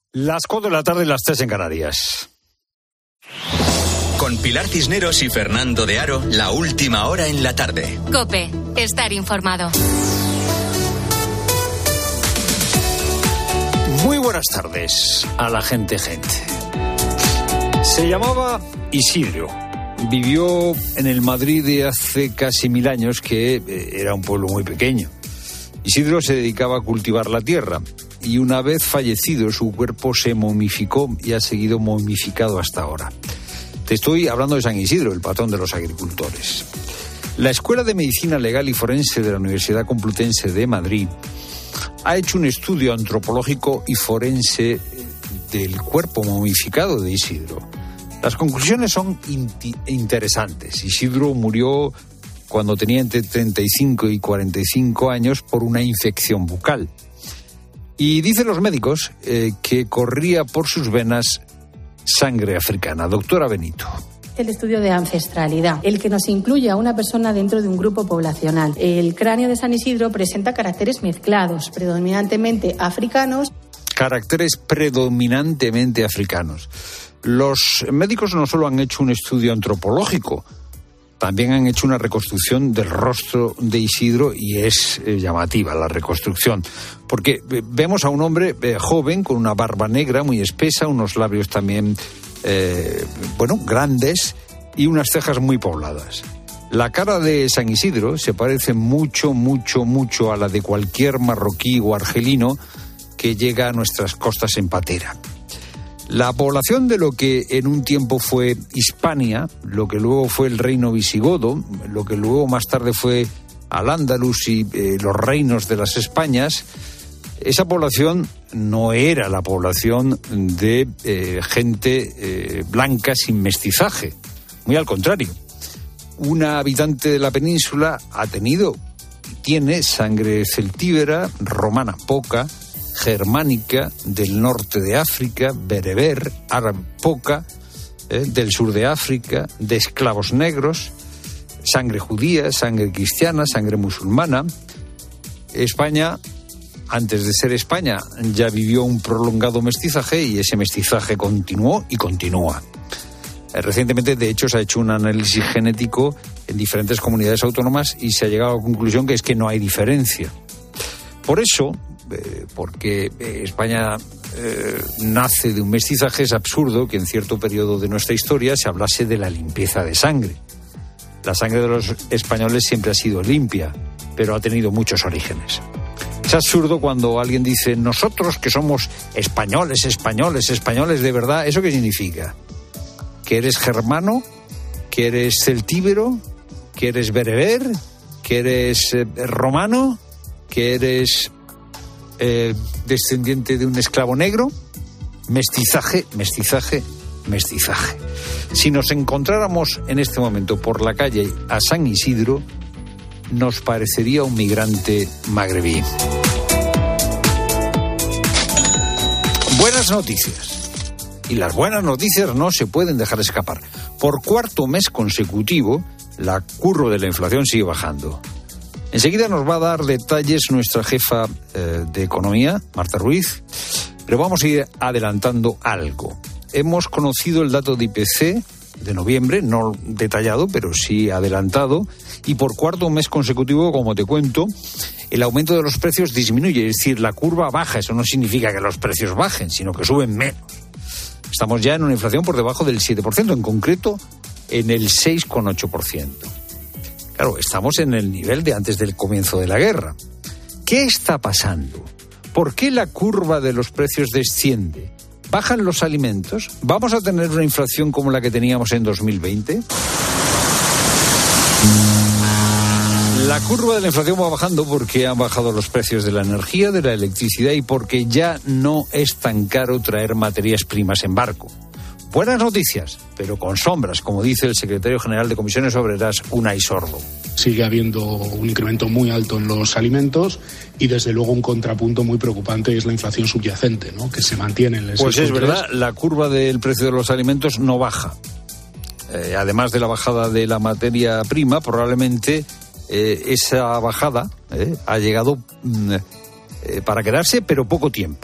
Las 4 de la tarde, las 3 en Canarias. Con Pilar Cisneros y Fernando de Aro, la última hora en la tarde. COPE, estar informado. Muy buenas tardes a la gente. Se llamaba Isidro. Vivió en el Madrid de hace casi 1000 años, que era un pueblo muy pequeño. Isidro se dedicaba a cultivar la tierra y una vez fallecido su cuerpo se momificó y ha seguido momificado hasta ahora. Te estoy hablando de San Isidro, el patrón de los agricultores. La Escuela de Medicina Legal y Forense de la Universidad Complutense de Madrid ha hecho un estudio antropológico y forense del cuerpo momificado de Isidro. Las conclusiones son interesantes. Isidro murió cuando tenía entre 35 y 45 años por una infección bucal. Y dicen los médicos que corría por sus venas sangre africana. Doctora Benito. El estudio de ancestralidad, el que nos incluye a una persona dentro de un grupo poblacional. El cráneo de San Isidro presenta caracteres mezclados, predominantemente africanos. Caracteres predominantemente africanos. Los médicos no solo han hecho un estudio antropológico, también han hecho una reconstrucción del rostro de Isidro y es llamativa la reconstrucción, porque vemos a un hombre joven con una barba negra muy espesa, unos labios también, grandes y unas cejas muy pobladas. La cara de San Isidro se parece mucho a la de cualquier marroquí o argelino que llega a nuestras costas en patera. La población de lo que en un tiempo fue Hispania, lo que luego fue el reino visigodo, lo que luego más tarde fue Al-Ándalus y los reinos de las Españas, esa población no era la población de gente blanca sin mestizaje. Muy al contrario. Una habitante de la península ha tenido y tiene sangre celtíbera, romana poca, germánica, del norte de África, bereber, árabe poca, del sur de África, de esclavos negros, sangre judía, sangre cristiana, sangre musulmana. España, antes de ser España, ya vivió un prolongado mestizaje y ese mestizaje continuó y continúa. Recientemente, de hecho, se ha hecho un análisis genético en diferentes comunidades autónomas y se ha llegado a la conclusión que es que no hay diferencia. Por eso, porque España nace de un mestizaje, es absurdo que en cierto periodo de nuestra historia se hablase de la limpieza de sangre. La sangre de los españoles siempre ha sido limpia, pero ha tenido muchos orígenes. Es absurdo cuando alguien dice, nosotros que somos españoles de verdad. ¿Eso qué significa? ¿Que eres germano? ¿Que eres celtíbero? ¿Que eres bereber? ¿Que eres romano? ¿Que eres descendiente de un esclavo negro? Mestizaje. Si nos encontráramos en este momento por la calle a San Isidro, nos parecería un migrante magrebí. Buenas noticias. Y las buenas noticias no se pueden dejar escapar. Por cuarto mes consecutivo, la curva de la inflación sigue bajando. Enseguida nos va a dar detalles nuestra jefa de Economía, Marta Ruiz, pero vamos a ir adelantando algo. Hemos conocido el dato de IPC de noviembre, no detallado, pero sí adelantado, y por cuarto mes consecutivo, como te cuento, el aumento de los precios disminuye, es decir, la curva baja. Eso no significa que los precios bajen, sino que suben menos. Estamos ya en una inflación por debajo del 7%, en concreto en el 6,8%. Claro, estamos en el nivel de antes del comienzo de la guerra. ¿Qué está pasando? ¿Por qué la curva de los precios desciende? ¿Bajan los alimentos? ¿Vamos a tener una inflación como la que teníamos en 2020? La curva de la inflación va bajando porque han bajado los precios de la energía, de la electricidad y porque ya no es tan caro traer materias primas en barco. Buenas noticias, pero con sombras, como dice el secretario general de Comisiones Obreras, Unai Sordo. Sigue habiendo un incremento muy alto en los alimentos y desde luego un contrapunto muy preocupante es la inflación subyacente, ¿no?, que se mantiene en el 6,3. Pues es verdad, la curva del precio de los alimentos no baja. Además de la bajada de la materia prima, probablemente esa bajada ha llegado para quedarse, pero poco tiempo.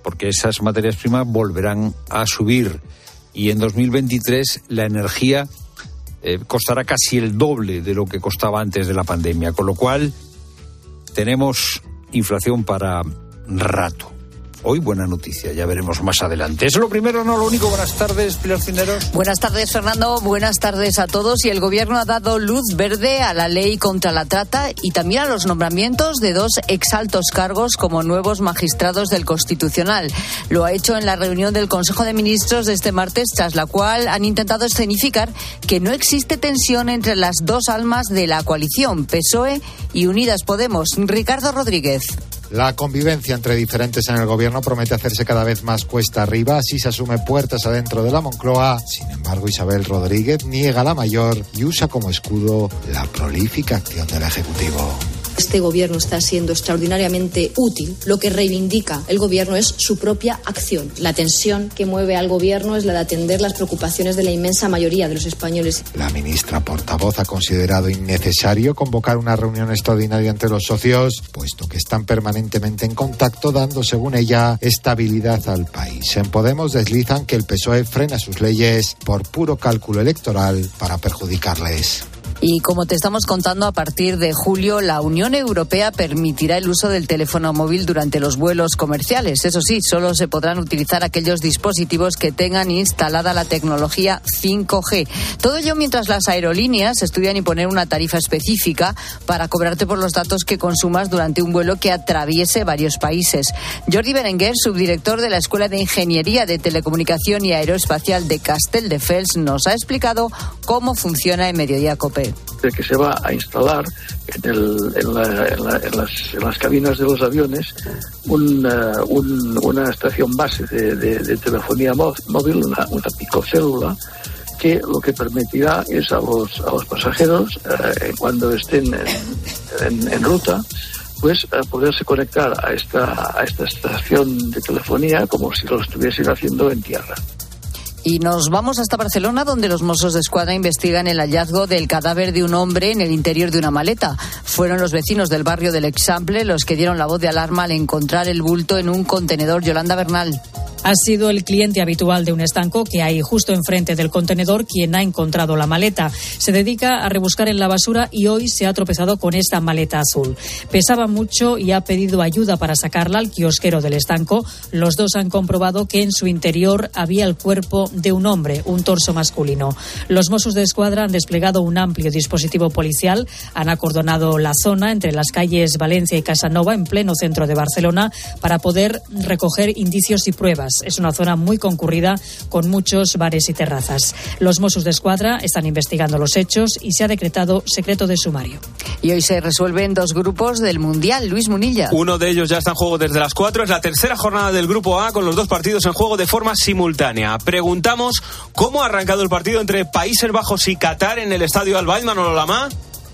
porque esas materias primas volverán a subir y en 2023 la energía costará casi el doble de lo que costaba antes de la pandemia, con lo cual tenemos inflación para rato. Hoy buena noticia, ya veremos más adelante. Es lo primero, no lo único. Buenas tardes, Pilar Cisneros. Buenas tardes, Fernando. Buenas tardes a todos. Y el Gobierno ha dado luz verde a la ley contra la trata y también a los nombramientos de 2 exaltos cargos como nuevos magistrados del Constitucional. Lo ha hecho en la reunión del Consejo de Ministros de este martes, tras la cual han intentado escenificar que no existe tensión entre las 2 almas de la coalición, PSOE y Unidas Podemos. Ricardo Rodríguez. La convivencia entre diferentes en el gobierno promete hacerse cada vez más cuesta arriba, así se asume puertas adentro de la Moncloa. Sin embargo, Isabel Rodríguez niega la mayor y usa como escudo la prolífica acción del Ejecutivo. Este gobierno está siendo extraordinariamente útil. Lo que reivindica el gobierno es su propia acción. La tensión que mueve al gobierno es la de atender las preocupaciones de la inmensa mayoría de los españoles. La ministra portavoz ha considerado innecesario convocar una reunión extraordinaria entre los socios, puesto que están permanentemente en contacto, dando, según ella, estabilidad al país. En Podemos deslizan que el PSOE frena sus leyes por puro cálculo electoral para perjudicarles. Y como te estamos contando, a partir de julio la Unión Europea permitirá el uso del teléfono móvil durante los vuelos comerciales. Eso sí, solo se podrán utilizar aquellos dispositivos que tengan instalada la tecnología 5G. Todo ello mientras las aerolíneas estudian imponer una tarifa específica para cobrarte por los datos que consumas durante un vuelo que atraviese varios países. Jordi Berenguer, subdirector de la Escuela de Ingeniería de Telecomunicación y Aeroespacial de Castelldefels, nos ha explicado cómo funciona en Mediodía COPE. Que se va a instalar en las cabinas de los aviones una estación base de telefonía móvil, una picocélula, que lo que permitirá es a los pasajeros, cuando estén en ruta, pues poderse conectar a esta estación de telefonía como si lo estuviesen haciendo en tierra. Y nos vamos hasta Barcelona, donde los Mossos d'Esquadra investigan el hallazgo del cadáver de un hombre en el interior de una maleta. Fueron los vecinos del barrio del Example los que dieron la voz de alarma al encontrar el bulto en un contenedor. Yolanda Bernal. Ha sido el cliente habitual de un estanco que hay justo enfrente del contenedor quien ha encontrado la maleta. Se dedica a rebuscar en la basura y hoy se ha tropezado con esta maleta azul. Pesaba mucho y ha pedido ayuda para sacarla al kiosquero del estanco. Los dos han comprobado que en su interior había el cuerpo de un hombre, un torso masculino. Los Mossos d'Esquadra han desplegado un amplio dispositivo policial, han acordonado la zona entre las calles Valencia y Casanova, en pleno centro de Barcelona, para poder recoger indicios y pruebas. Es una zona muy concurrida con muchos bares y terrazas. Los Mossos d'Esquadra están investigando los hechos y se ha decretado secreto de sumario. Y hoy se resuelven 2 grupos del Mundial. Luis Munilla. Uno de ellos ya está en juego desde las 4. Es la tercera jornada del Grupo A con los 2 partidos en juego de forma simultánea. Preguntamos cómo ha arrancado el partido entre Países Bajos y Qatar en el estadio Al Bayt. Manolo Lamá.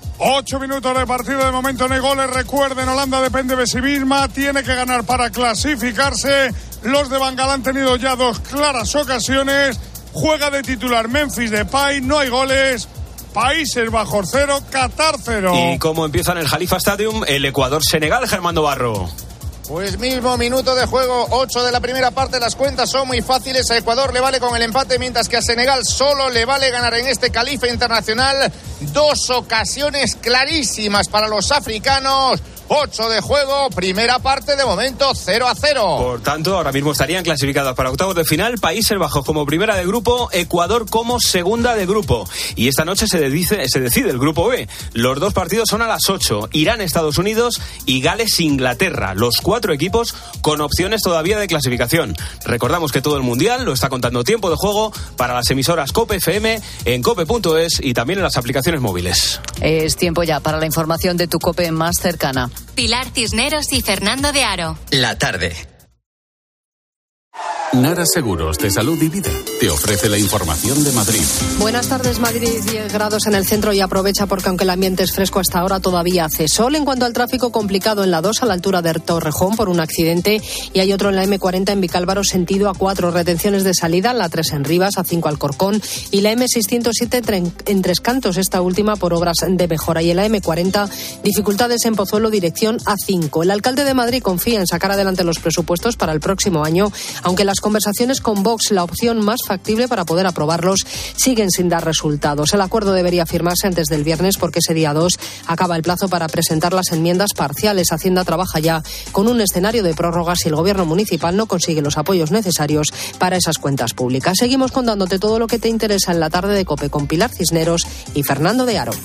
8 minutos de partido, de momento no hay goles. Recuerden, Holanda depende de sí misma, tiene que ganar para clasificarse. Los de Van Gaal han tenido ya 2 claras ocasiones. Juega de titular Memphis Depay, no hay goles. Países Bajos 0, Qatar 0. ¿Y cómo empieza en el Jalifa Stadium el Ecuador-Senegal, Germando Barro? Pues mismo minuto de juego, 8 de la primera parte. Las cuentas son muy fáciles. A Ecuador le vale con el empate, mientras que a Senegal solo le vale ganar en este Califa Internacional. 2 ocasiones clarísimas para los africanos. 8 de juego, primera parte, de momento 0-0. Por tanto, ahora mismo estarían clasificados para octavos de final Países Bajos como primera de grupo, Ecuador como segunda de grupo. Y esta noche se decide el grupo B. Los 2 partidos son a las 8. Irán, Estados Unidos y Gales, Inglaterra. Los 4 equipos con opciones todavía de clasificación. Recordamos que todo el Mundial lo está contando Tiempo de Juego para las emisoras COPE FM, en cope.es y también en las aplicaciones móviles. Es tiempo ya para la información de tu COPE más cercana. Pilar Cisneros y Fernando de Aro. La tarde. Nara Seguros de Salud y Vida te ofrece la información de Madrid. Buenas tardes, Madrid, 10 grados en el centro y aprovecha porque aunque el ambiente es fresco hasta ahora todavía hace sol. En cuanto al tráfico, complicado en la 2 a la altura de Torrejón por un accidente y hay otro en la M40 en Vicálvaro sentido A4, retenciones de salida, la 3 en Rivas, A5 Alcorcón y la M607 en Tres Cantos, esta última por obras de mejora, y en la M40 dificultades en Pozuelo dirección A5. El alcalde de Madrid confía en sacar adelante los presupuestos para el próximo año, aunque las conversaciones con Vox, la opción más factible para poder aprobarlos, siguen sin dar resultados. El acuerdo debería firmarse antes del viernes porque ese día 2 acaba el plazo para presentar las enmiendas parciales. Hacienda trabaja ya con un escenario de prórroga si el gobierno municipal no consigue los apoyos necesarios para esas cuentas públicas. Seguimos contándote todo lo que te interesa en la tarde de COPE con Pilar Cisneros y Fernando de Aro.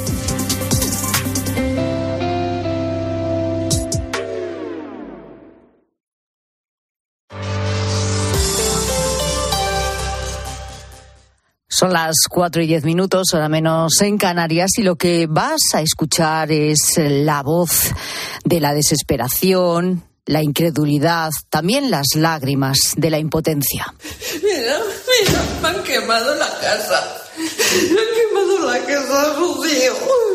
Son las 4:10, hora menos en Canarias, y lo que vas a escuchar es la voz de la desesperación, la incredulidad, también las lágrimas de la impotencia. Mira, me han quemado la casa. Me han quemado la casa, Rocío.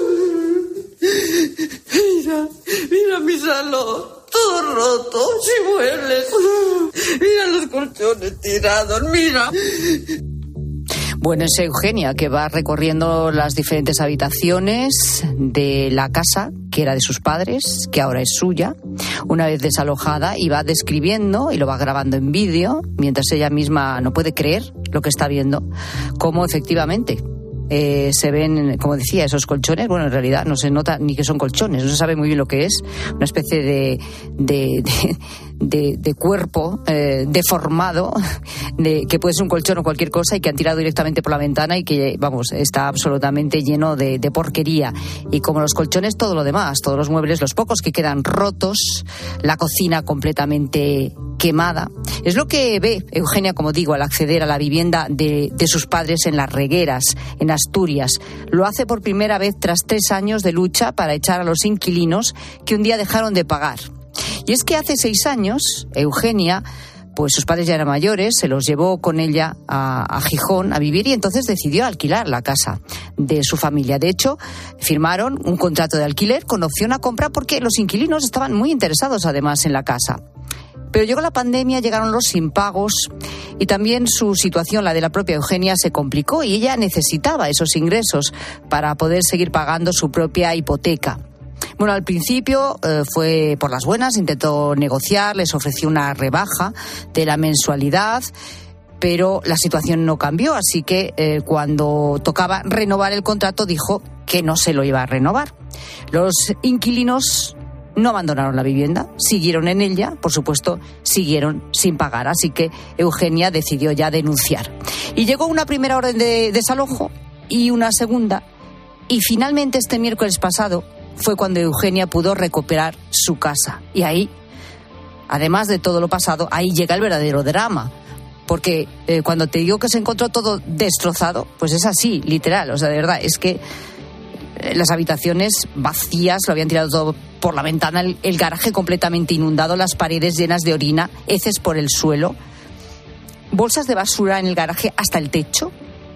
Mira mi salón. Todo roto, sin muebles. Mira los colchones tirados, mira. Bueno, es Eugenia que va recorriendo las diferentes habitaciones de la casa que era de sus padres, que ahora es suya, una vez desalojada, y va describiendo y lo va grabando en vídeo, mientras ella misma no puede creer lo que está viendo, cómo efectivamente se ven, como decía, esos colchones. Bueno, en realidad no se nota ni que son colchones, no se sabe muy bien lo que es, una especie de cuerpo deformado, que puede ser un colchón o cualquier cosa, y que han tirado directamente por la ventana y que, vamos, está absolutamente lleno de porquería. Y como los colchones, todo lo demás, todos los muebles, los pocos que quedan rotos, la cocina completamente quemada. Es lo que ve Eugenia, como digo, al acceder a la vivienda de sus padres en Las Regueras, en Asturias. Lo hace por primera vez tras 3 años de lucha para echar a los inquilinos que un día dejaron de pagar. Y es que hace 6 años, Eugenia, pues sus padres ya eran mayores, se los llevó con ella a Gijón a vivir, y entonces decidió alquilar la casa de su familia. De hecho, firmaron un contrato de alquiler con opción a compra porque los inquilinos estaban muy interesados además en la casa. Pero llegó la pandemia, llegaron los impagos y también su situación, la de la propia Eugenia, se complicó y ella necesitaba esos ingresos para poder seguir pagando su propia hipoteca. Bueno, al principio fue por las buenas, intentó negociar, les ofreció una rebaja de la mensualidad, pero la situación no cambió, así que cuando tocaba renovar el contrato dijo que no se lo iba a renovar. Los inquilinos no abandonaron la vivienda, siguieron en ella, por supuesto, siguieron sin pagar, así que Eugenia decidió ya denunciar. Y llegó una primera orden de desalojo y una segunda, y finalmente este miércoles pasado fue cuando Eugenia pudo recuperar su casa. Y ahí, además de todo lo pasado, ahí llega el verdadero drama. Porque cuando te digo que se encontró todo destrozado, pues es así, literal. O sea, de verdad, es que las habitaciones vacías, lo habían tirado todo por la ventana, el garaje completamente inundado, las paredes llenas de orina, heces por el suelo, bolsas de basura en el garaje hasta el techo.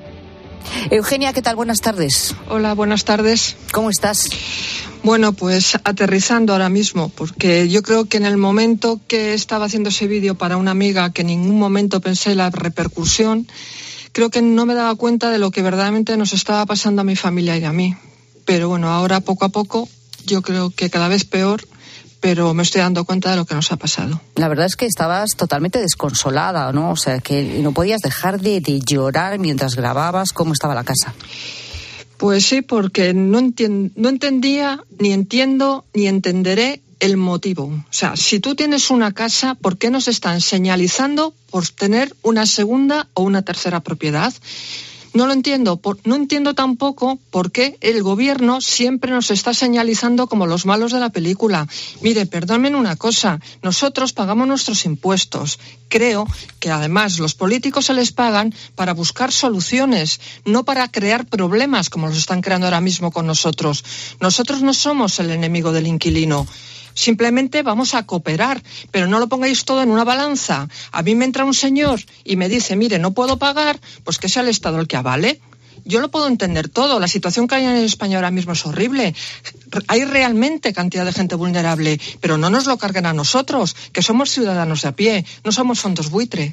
Eugenia, ¿qué tal? Buenas tardes. Hola, buenas tardes. ¿Cómo estás? Bueno, pues aterrizando ahora mismo, porque yo creo que en el momento que estaba haciendo ese vídeo para una amiga, que en ningún momento pensé la repercusión, creo que no me daba cuenta de lo que verdaderamente nos estaba pasando a mi familia y a mí. Pero bueno, ahora poco a poco, yo creo que cada vez peor, pero me estoy dando cuenta de lo que nos ha pasado. La verdad es que estabas totalmente desconsolada, ¿no? O sea, que no podías dejar de llorar mientras grababas cómo estaba la casa. Pues sí, porque no entendía, ni entiendo, ni entenderé el motivo. O sea, si tú tienes una casa, ¿por qué nos están señalizando por tener una segunda o una tercera propiedad? No lo entiendo. No entiendo tampoco por qué el gobierno siempre nos está señalizando como los malos de la película. Mire, perdónenme una cosa, nosotros pagamos nuestros impuestos. Creo que además los políticos se les pagan para buscar soluciones, no para crear problemas como los están creando ahora mismo con nosotros. Nosotros no somos el enemigo del inquilino. simplemente vamos a cooperar, pero no lo pongáis todo en una balanza. A mí me entra un señor y me dice, mire, no puedo pagar, pues que sea el Estado el que avale. Yo lo puedo entender todo. La situación que hay en España ahora mismo es horrible. Hay realmente cantidad de gente vulnerable, pero no nos lo carguen a nosotros, que somos ciudadanos de a pie, no somos fondos buitre.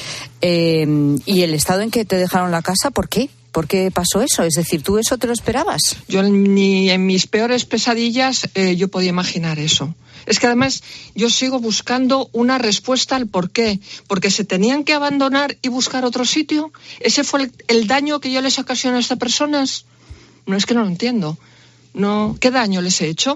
¿Y el estado en que te dejaron la casa, por qué? ¿Por qué pasó eso? Es decir, ¿tú eso te lo esperabas? Yo ni en mis peores pesadillas yo podía imaginar eso. Es que además yo sigo buscando una respuesta al por qué. Porque se tenían que abandonar y buscar otro sitio. ¿Ese fue el daño que yo les ocasioné a estas personas? No, es que no lo entiendo. No, ¿qué daño les he hecho?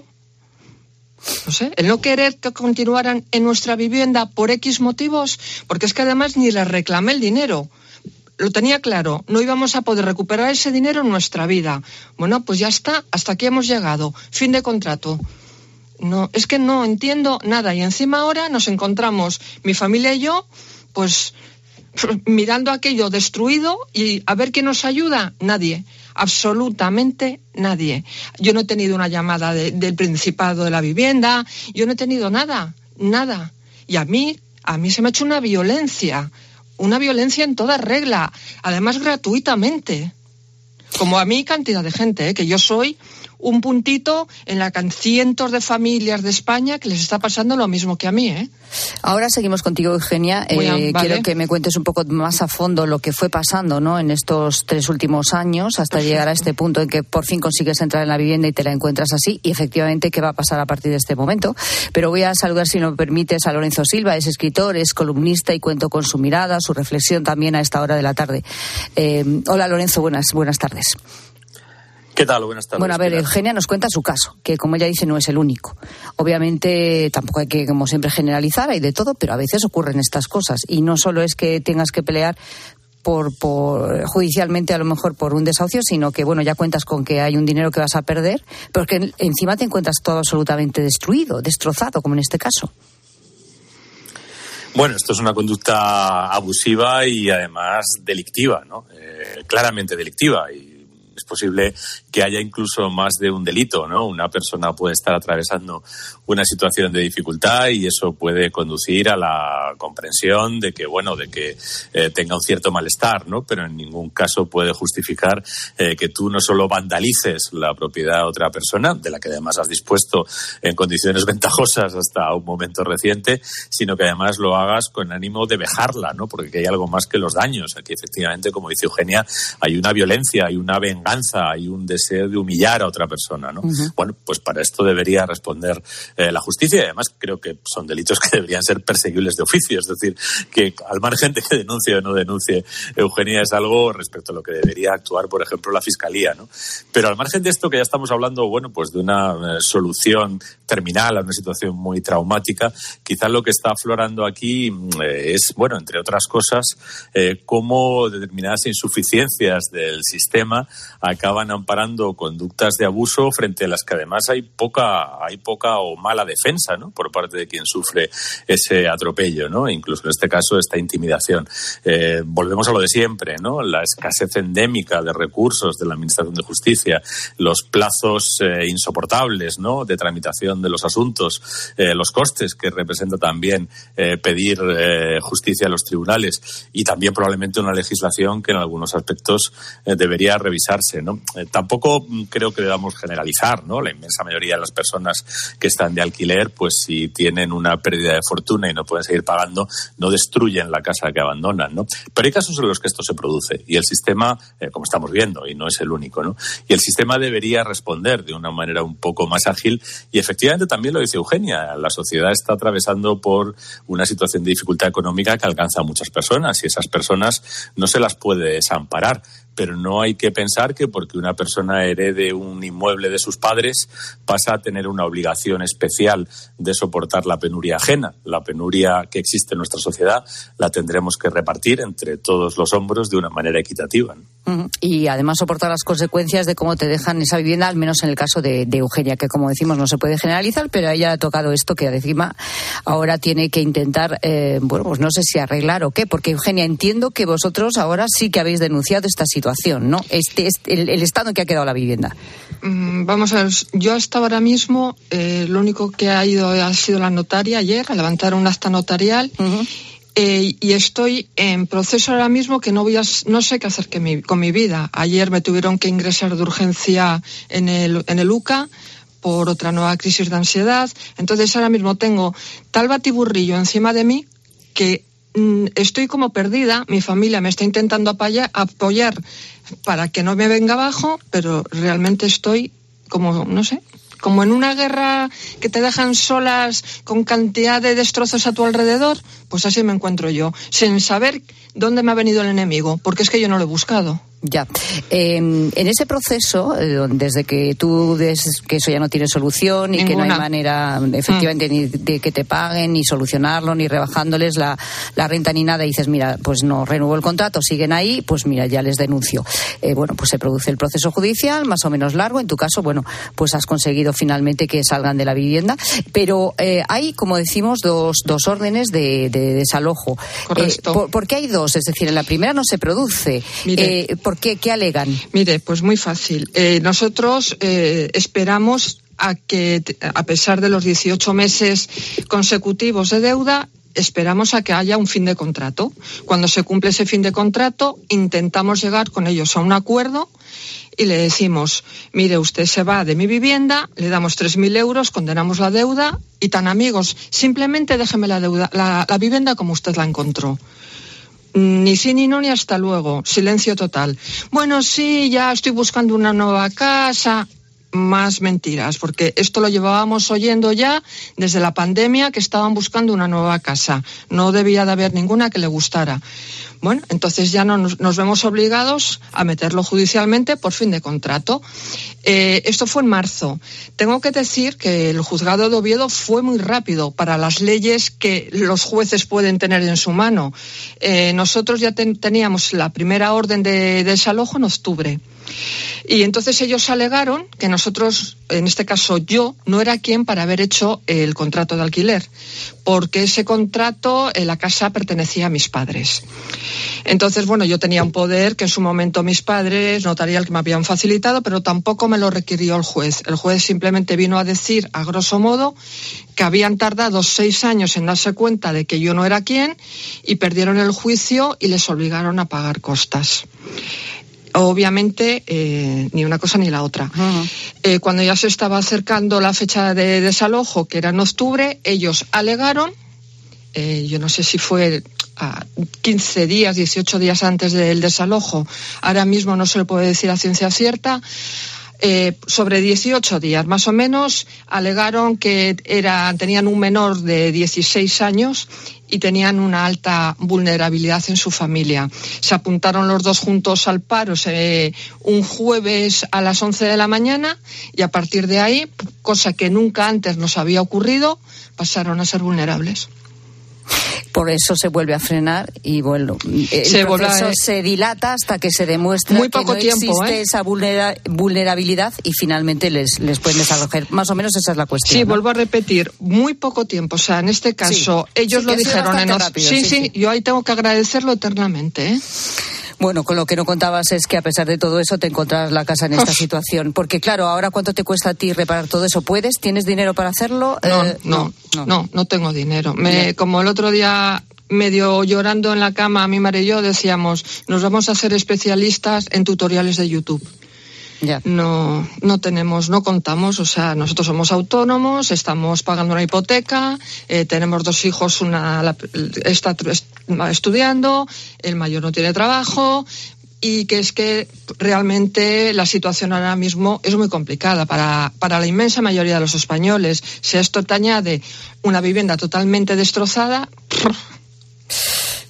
No sé, el no querer que continuaran en nuestra vivienda por X motivos, porque es que además ni les reclamé el dinero. Lo tenía claro, no íbamos a poder recuperar ese dinero en nuestra vida. Bueno, pues ya está, hasta aquí hemos llegado. Fin de contrato. No, es que no entiendo nada. Y encima ahora nos encontramos, mi familia y yo, pues mirando aquello destruido y a ver quién nos ayuda. Nadie, absolutamente nadie. Yo no he tenido una llamada del Principado de la Vivienda, yo no he tenido nada. Y a mí se me ha hecho una violencia en toda regla, además gratuitamente. Como a mí cantidad de gente, que yo soy un puntito en la que cientos de familias de España que les está pasando lo mismo que a mí, Ahora seguimos contigo, Eugenia. Vale. Quiero que me cuentes un poco más a fondo lo que fue pasando, ¿no?, en estos 3 últimos años hasta llegar a este punto en que por fin consigues entrar en la vivienda y te la encuentras así, y efectivamente qué va a pasar a partir de este momento. Pero voy a saludar, si me permites, a Lorenzo Silva. Es escritor, es columnista y cuento con su mirada, su reflexión también a esta hora de la tarde. Hola, Lorenzo, buenas tardes. ¿Qué tal? Buenas tardes. Bueno, a ver, Eugenia nos cuenta su caso, que como ella dice no es el único. Obviamente tampoco hay que, como siempre, generalizar, hay de todo, pero a veces ocurren estas cosas. Y no solo es que tengas que pelear por judicialmente, a lo mejor por un desahucio, sino que, bueno, ya cuentas con que hay un dinero que vas a perder, pero que encima te encuentras todo absolutamente destruido, destrozado, como en este caso. Bueno, esto es una conducta abusiva y además delictiva, ¿no? Claramente delictiva, y es posible que haya incluso más de un delito, ¿no? Una persona puede estar atravesando una situación de dificultad y eso puede conducir a la comprensión de que, tenga un cierto malestar, ¿no? Pero en ningún caso puede justificar que tú no solo vandalices la propiedad de otra persona, de la que además has dispuesto en condiciones ventajosas hasta un momento reciente, sino que además lo hagas con ánimo de vejarla, ¿no? Porque hay algo más que los daños. Aquí, efectivamente, como dice Eugenia, hay una violencia, hay una venganza, hay un deseo de humillar a otra persona, ¿no? Uh-huh. Bueno, pues para esto debería responder la justicia, y además creo que son delitos que deberían ser perseguibles de oficio, es decir, que al margen de que denuncie o no denuncie Eugenia, es algo respecto a lo que debería actuar, por ejemplo, la Fiscalía, ¿no? Pero al margen de esto, que ya estamos hablando, pues de una solución terminal a una situación muy traumática, quizás lo que está aflorando aquí es, entre otras cosas, cómo determinadas insuficiencias del sistema acaban amparando conductas de abuso frente a las que además hay poca o mala defensa, ¿no?, por parte de quien sufre ese atropello, ¿no? Incluso en este caso esta intimidación. Volvemos a lo de siempre, ¿no? La escasez endémica de recursos de la Administración de Justicia, los plazos insoportables, ¿no?, de tramitación de los asuntos, los costes que representa también pedir justicia a los tribunales, y también probablemente una legislación que en algunos aspectos debería revisarse, ¿no? Tampoco creo que debamos generalizar, ¿no? La inmensa mayoría de las personas que están de alquiler, pues si tienen una pérdida de fortuna y no pueden seguir pagando, no destruyen la casa que abandonan, ¿no? Pero hay casos en los que esto se produce y el sistema, como estamos viendo, y no es el único, ¿no? Y el sistema debería responder de una manera un poco más ágil, y efectivamente también lo dice Eugenia, la sociedad está atravesando por una situación de dificultad económica que alcanza a muchas personas, y esas personas no se las puede desamparar. Pero no hay que pensar que porque una persona herede un inmueble de sus padres pasa a tener una obligación especial de soportar la penuria ajena. La penuria que existe en nuestra sociedad la tendremos que repartir entre todos los hombros de una manera equitativa, ¿no? Y además soportar las consecuencias de cómo te dejan esa vivienda, al menos en el caso de Eugenia, que como decimos no se puede generalizar, pero a ella ha tocado esto que encima ahora tiene que intentar, pues no sé si arreglar o qué, porque Eugenia, entiendo que vosotros ahora sí que habéis denunciado esta situación, ¿no? El estado en que ha quedado la vivienda. Vamos a ver, yo hasta ahora mismo lo único que ha ido ha sido la notaria ayer a levantar un acta notarial. Y estoy en proceso ahora mismo que no sé qué hacer con mi vida. Ayer me tuvieron que ingresar de urgencia en el UCA por otra nueva crisis de ansiedad. Entonces ahora mismo tengo tal batiburrillo encima de mí que estoy como perdida. Mi familia me está intentando apoyar para que no me venga abajo, pero realmente estoy como, no sé, como en una guerra que te dejan solas con cantidad de destrozos a tu alrededor, pues así me encuentro yo, sin saber dónde me ha venido el enemigo, porque es que yo no lo he buscado. Ya. En ese proceso, desde que tú ves que eso ya no tiene solución y que no hay manera, efectivamente, ni de que te paguen, ni solucionarlo, ni rebajándoles la renta ni nada, y dices, mira, pues no renuevo el contrato, siguen ahí, pues mira, ya les denuncio. Pues se produce el proceso judicial, más o menos largo. En tu caso, pues has conseguido finalmente que salgan de la vivienda. Pero hay, como decimos, dos órdenes de desalojo. Correcto. ¿Por qué hay dos? Es decir, en la primera no se produce. ¿Por qué? ¿Qué alegan? Mire, pues muy fácil. Nosotros esperamos a que, a pesar de los 18 meses consecutivos de deuda, esperamos a que haya un fin de contrato. Cuando se cumple ese fin de contrato, intentamos llegar con ellos a un acuerdo y le decimos, mire, usted se va de mi vivienda, le damos 3.000 euros, condenamos la deuda y tan amigos, simplemente déjeme la vivienda como usted la encontró. Ni sí, ni no, ni hasta luego. Silencio total. Bueno, sí, ya estoy buscando una nueva casa. Más mentiras, porque esto lo llevábamos oyendo ya desde la pandemia, que estaban buscando una nueva casa. No debía de haber ninguna que le gustara. Bueno, entonces ya nos vemos obligados a meterlo judicialmente por fin de contrato. Esto fue en marzo. Tengo que decir que el juzgado de Oviedo fue muy rápido para las leyes que los jueces pueden tener en su mano. Nosotros ya teníamos la primera orden de desalojo en octubre. Y entonces ellos alegaron que nosotros, en este caso yo, no era quien para haber hecho el contrato de alquiler, porque ese contrato, la casa pertenecía a mis padres. Entonces, yo tenía un poder que en su momento mis padres, notarial, que me habían facilitado, pero tampoco me lo requirió el juez. El juez simplemente vino a decir, a grosso modo, que habían tardado 6 años en darse cuenta de que yo no era quien y perdieron el juicio y les obligaron a pagar costas. Obviamente, ni una cosa ni la otra. Cuando ya se estaba acercando la fecha de desalojo, que era en octubre, ellos alegaron, yo no sé si fue 15 días, 18 días antes del desalojo, ahora mismo no se le puede decir a ciencia cierta, sobre 18 días más o menos, alegaron que tenían un menor de 16 años y tenían una alta vulnerabilidad en su familia. Se apuntaron los dos juntos al paro un jueves a las 11 de la mañana y a partir de ahí, cosa que nunca antes nos había ocurrido, pasaron a ser vulnerables. Por eso se vuelve a frenar y el proceso se dilata hasta que se demuestra que no existe esa vulnerabilidad y finalmente les pueden desalojar. Más o menos esa es la cuestión. Sí, ¿no? Vuelvo a repetir, muy poco tiempo. O sea, en este caso, ellos lo dijeron rápido, sí, yo ahí tengo que agradecerlo eternamente, Bueno, con lo que no contabas es que a pesar de todo eso te encontrarás la casa en esta situación. Porque claro, ahora ¿cuánto te cuesta a ti reparar todo eso? ¿Puedes? ¿Tienes dinero para hacerlo? No tengo dinero. Como el otro día, medio llorando en la cama, mi madre y yo decíamos, nos vamos a hacer especialistas en tutoriales de YouTube. Ya. No contamos, o sea, nosotros somos autónomos, estamos pagando una hipoteca, tenemos 2 hijos, una está estudiando, el mayor no tiene trabajo, y que es que realmente la situación ahora mismo es muy complicada para la inmensa mayoría de los españoles. Si a esto te añade una vivienda totalmente destrozada.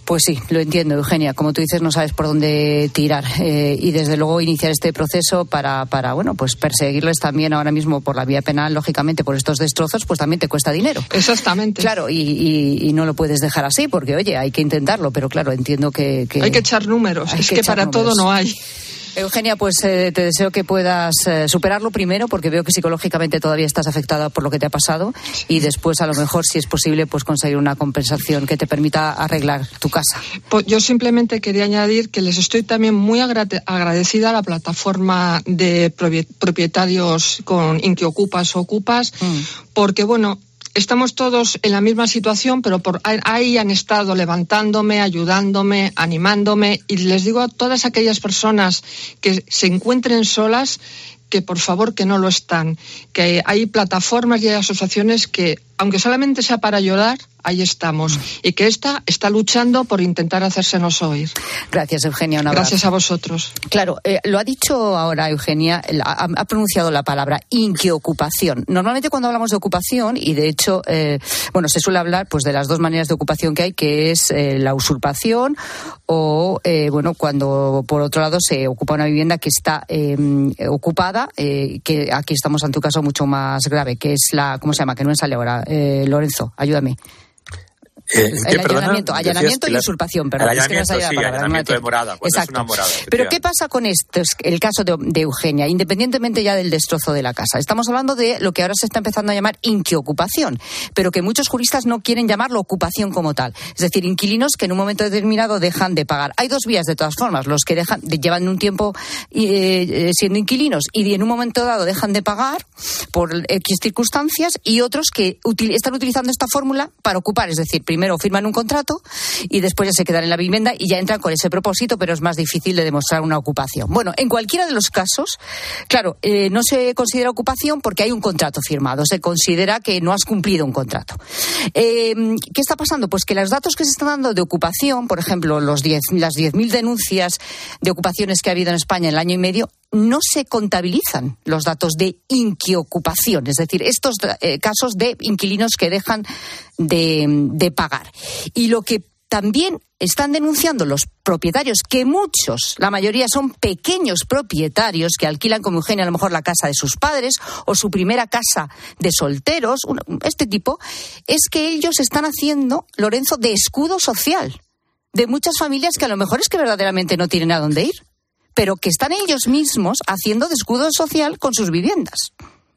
Pues sí, lo entiendo, Eugenia. Como tú dices, no sabes por dónde tirar. Y desde luego iniciar este proceso para bueno, pues perseguirles también ahora mismo por la vía penal, lógicamente, por estos destrozos, pues también te cuesta dinero. Exactamente. Claro, y no lo puedes dejar así, porque, oye, hay que intentarlo, pero claro, entiendo que hay que echar números. Es que para todo no hay. Eugenia, pues te deseo que puedas superarlo primero, porque veo que psicológicamente todavía estás afectada por lo que te ha pasado, y después, a lo mejor, si es posible, pues conseguir una compensación que te permita arreglar tu casa. Pues yo simplemente quería añadir que les estoy también muy agradecida a la plataforma de propietarios con Inquiocupas o Ocupas, porque, bueno, estamos todos en la misma situación, pero ahí han estado levantándome, ayudándome, animándome, y les digo a todas aquellas personas que se encuentren solas que por favor que no lo están, que hay plataformas y hay asociaciones que, aunque solamente sea para llorar, ahí estamos, y que esta está luchando por intentar hacérsenos oír. Gracias, Eugenia. Un abrazo. Gracias a vosotros. Claro, lo ha dicho ahora Eugenia, ha pronunciado la palabra inquiocupación. Normalmente cuando hablamos de ocupación, y de hecho, bueno, se suele hablar pues de las dos maneras de ocupación que hay, que es la usurpación o, bueno, cuando por otro lado se ocupa una vivienda que está ocupada, que aquí estamos ante un caso mucho más grave, que es la, ¿cómo se llama? Que no me sale ahora. Lorenzo, ayúdame. El allanamiento y usurpación, perdón. El allanamiento de morada, cuando es una morada. Pero ¿qué pasa con esto? Es el caso de Eugenia, independientemente ya del destrozo de la casa. Estamos hablando de lo que ahora se está empezando a llamar inquiocupación, pero que muchos juristas no quieren llamarlo ocupación como tal. Es decir, inquilinos que en un momento determinado dejan de pagar. Hay dos vías de todas formas, los que llevan un tiempo siendo inquilinos y en un momento dado dejan de pagar por X circunstancias, y otros que están utilizando esta fórmula para ocupar, es decir, primero firman un contrato y después ya se quedan en la vivienda y ya entran con ese propósito, pero es más difícil de demostrar una ocupación. Bueno, en cualquiera de los casos, claro, no se considera ocupación porque hay un contrato firmado, se considera que no has cumplido un contrato. ¿Qué está pasando? Pues que los datos que se están dando de ocupación, por ejemplo, las 10.000 denuncias de ocupaciones que ha habido en España en el año y medio, no se contabilizan los datos de inquiocupación, es decir, estos casos de inquilinos que dejan de pagar. Y lo que también están denunciando los propietarios, que muchos, la mayoría son pequeños propietarios que alquilan, como Eugenia, a lo mejor la casa de sus padres o su primera casa de solteros, este tipo, es que ellos están haciendo, Lorenzo, de escudo social de muchas familias que a lo mejor es que verdaderamente no tienen a dónde ir, pero que están ellos mismos haciendo de escudo social con sus viviendas.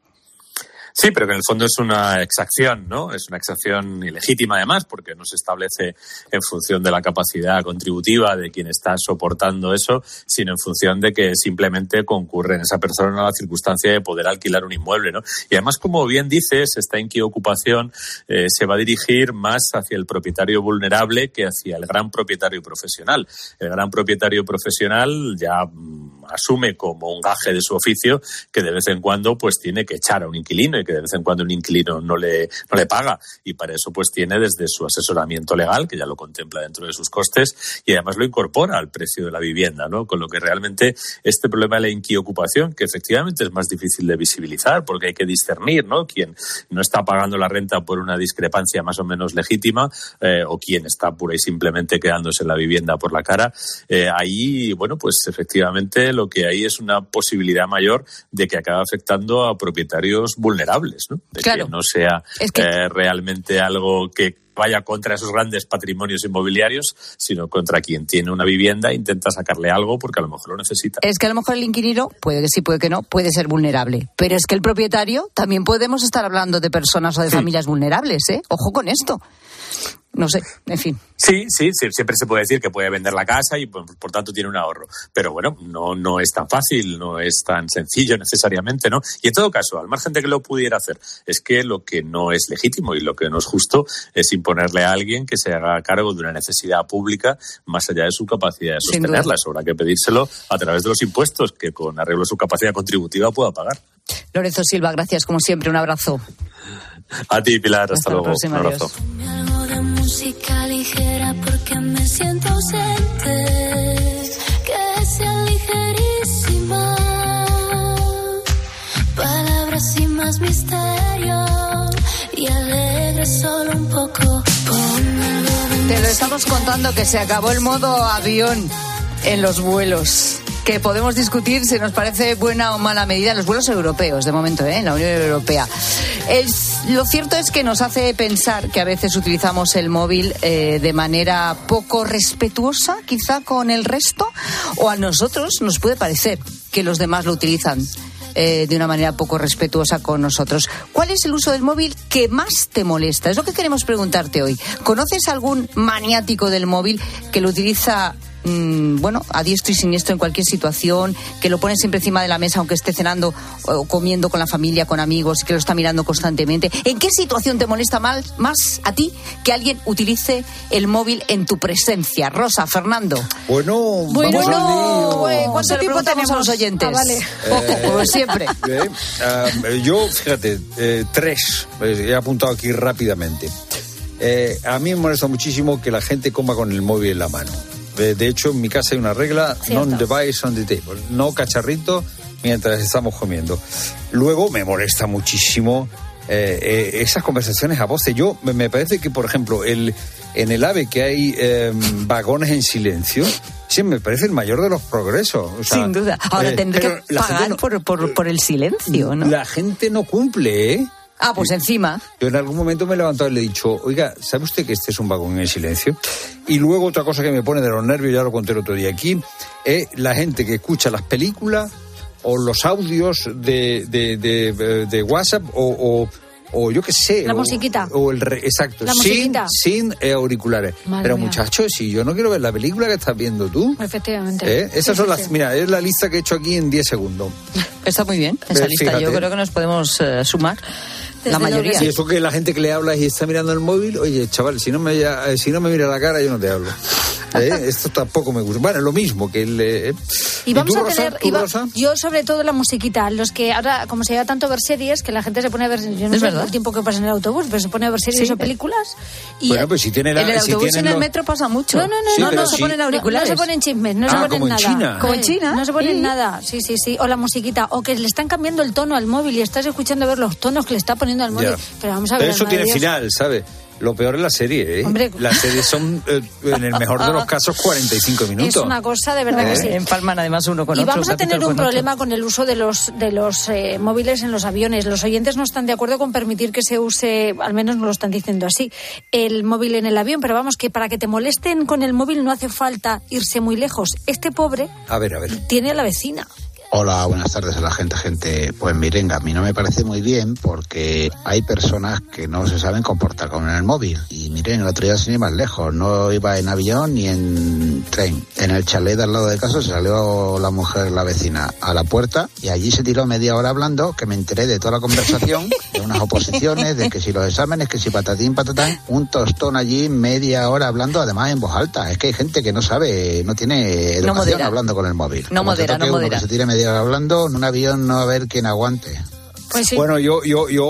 Sí, pero que en el fondo es una exacción, ¿no? Es una exacción ilegítima, además, porque no se establece en función de la capacidad contributiva de quien está soportando eso, sino en función de que simplemente concurre en esa persona la circunstancia de poder alquilar un inmueble, ¿no? Y además, como bien dices, esta inquiocupación se va a dirigir más hacia el propietario vulnerable que hacia el gran propietario profesional. El gran propietario profesional ya asume como un gaje de su oficio que de vez en cuando pues tiene que echar a un inquilino y que de vez en cuando un inquilino no le paga, y para eso pues tiene desde su asesoramiento legal, que ya lo contempla dentro de sus costes, y además lo incorpora al precio de la vivienda, ¿no? Con lo que realmente este problema de la inquiocupación, que efectivamente es más difícil de visibilizar porque hay que discernir, ¿no? Quien no está pagando la renta por una discrepancia más o menos legítima o quien está pura y simplemente quedándose en la vivienda por la cara, ahí, bueno, pues efectivamente lo que hay es una posibilidad mayor de que acabe afectando a propietarios vulnerables, ¿no? De claro, que no sea realmente algo que vaya contra esos grandes patrimonios inmobiliarios, sino contra quien tiene una vivienda e intenta sacarle algo porque a lo mejor lo necesita. Es que a lo mejor el inquilino, puede que sí, puede que no, puede ser vulnerable. Pero es que el propietario, también podemos estar hablando de personas o de familias vulnerables, ¿eh? Ojo con esto. No sé, en fin. Sí, siempre se puede decir que puede vender la casa y por tanto tiene un ahorro. Pero bueno, no es tan fácil, no es tan sencillo necesariamente, ¿no? Y en todo caso, al margen de que lo pudiera hacer, es que lo que no es legítimo y lo que no es justo es imponerle a alguien que se haga cargo de una necesidad pública más allá de su capacidad de sostenerla. Habrá que pedírselo a través de los impuestos que con arreglo a su capacidad contributiva pueda pagar. Lorenzo Silva, gracias como siempre, un abrazo. A ti, Pilar, hasta luego. Un abrazo. Música ligera porque me siento ausente, que sea ligerísima, palabras sin más misterio y alegre solo un poco. Te lo estamos contando que se acabó el modo avión en los vuelos, que podemos discutir si nos parece buena o mala medida en los vuelos europeos, de momento, en la Unión Europea. Lo cierto es que nos hace pensar que a veces utilizamos el móvil de manera poco respetuosa, quizá con el resto, o a nosotros nos puede parecer que los demás lo utilizan de una manera poco respetuosa con nosotros. ¿Cuál es el uso del móvil que más te molesta? Es lo que queremos preguntarte hoy. ¿Conoces algún maniático del móvil que lo utiliza a diestro y siniestro en cualquier situación, que lo pone siempre encima de la mesa aunque esté cenando o comiendo con la familia, con amigos, que lo está mirando constantemente? ¿En qué situación te molesta más a ti que alguien utilice el móvil en tu presencia? Rosa, Fernando. Bueno, ¿cuánto tiempo tenemos a los oyentes? Vale. Como siempre. Yo, fíjate, 3, he apuntado aquí rápidamente. A mí me molesta muchísimo que la gente coma con el móvil en la mano. De hecho, en mi casa hay una regla, non-device on the table, no cacharrito mientras estamos comiendo. Luego me molesta muchísimo esas conversaciones a voces. Yo me parece que, por ejemplo, en el AVE que hay vagones en silencio, sí, me parece el mayor de los progresos. O sea, sin duda. Ahora tendré que pagar por el silencio, ¿no? La gente no cumple, ¿eh? Ah, pues encima. Yo en algún momento me he levantado y le he dicho, oiga, ¿sabe usted que este es un vagón en silencio? Y luego otra cosa que me pone de los nervios, ya lo conté el otro día aquí, es la gente que escucha las películas o los audios de WhatsApp o yo qué sé. La musiquita. Exacto. La musiquita. Sin auriculares. Madre Pero mía. Muchachos, si yo no quiero ver la película que estás viendo tú. Efectivamente. Esas son las... Mira, es la lista que he hecho aquí en 10 segundos. Está muy bien esa lista. Fíjate. Yo creo que nos podemos sumar. La mayoría. Y eso que la gente que le habla y está mirando el móvil, oye, chaval, si no me mira la cara, yo no te hablo. Esto tampoco me gusta. Bueno, lo mismo que el... Y vamos tú, a tener... Rosa? Yo, sobre todo, la musiquita. Los que ahora, como se lleva tanto ver series, que la gente se pone a ver... Yo no sé el tiempo que pasa en el autobús, pero se pone a ver series o películas. Y bueno, pues si tiene en el autobús y en el metro pasa mucho. No se ponen auriculares. No se ponen chismes, no se ponen como nada. En China. Como en China. No se ponen nada. Sí. O la musiquita. O que le están cambiando el tono al móvil y estás escuchando ver los tonos que le está poniendo al móvil. Ya. Pero vamos a ver. Pero eso tiene final, ¿sabes? Lo peor es la serie, ¿eh? Hombre, las series son, en el mejor de los casos, 45 minutos. Es una cosa de verdad que sí. Empalman además uno con y otro. Y vamos a tener un problema con el uso de los móviles en los aviones. Los oyentes no están de acuerdo con permitir que se use, al menos nos lo están diciendo así, el móvil en el avión. Pero vamos, que para que te molesten con el móvil no hace falta irse muy lejos. Este pobre a ver. Tiene a la vecina. Hola, buenas tardes a la gente. Pues miren, a mí no me parece muy bien porque hay personas que no se saben comportar con el móvil. Y miren, el otro día sin ir más lejos, no iba en avión ni en tren. En el chalet de al lado de casa se salió la mujer, la vecina, a la puerta y allí se tiró media hora hablando, que me enteré de toda la conversación, de unas oposiciones, de que si los exámenes, que si patatín, patatán, un tostón allí, media hora hablando, además en voz alta. Es que hay gente que no sabe, no tiene educación hablando con el móvil. No modera. Que se tire media hora hablando en un avión, no va a haber quien aguante. Pues sí. Bueno, yo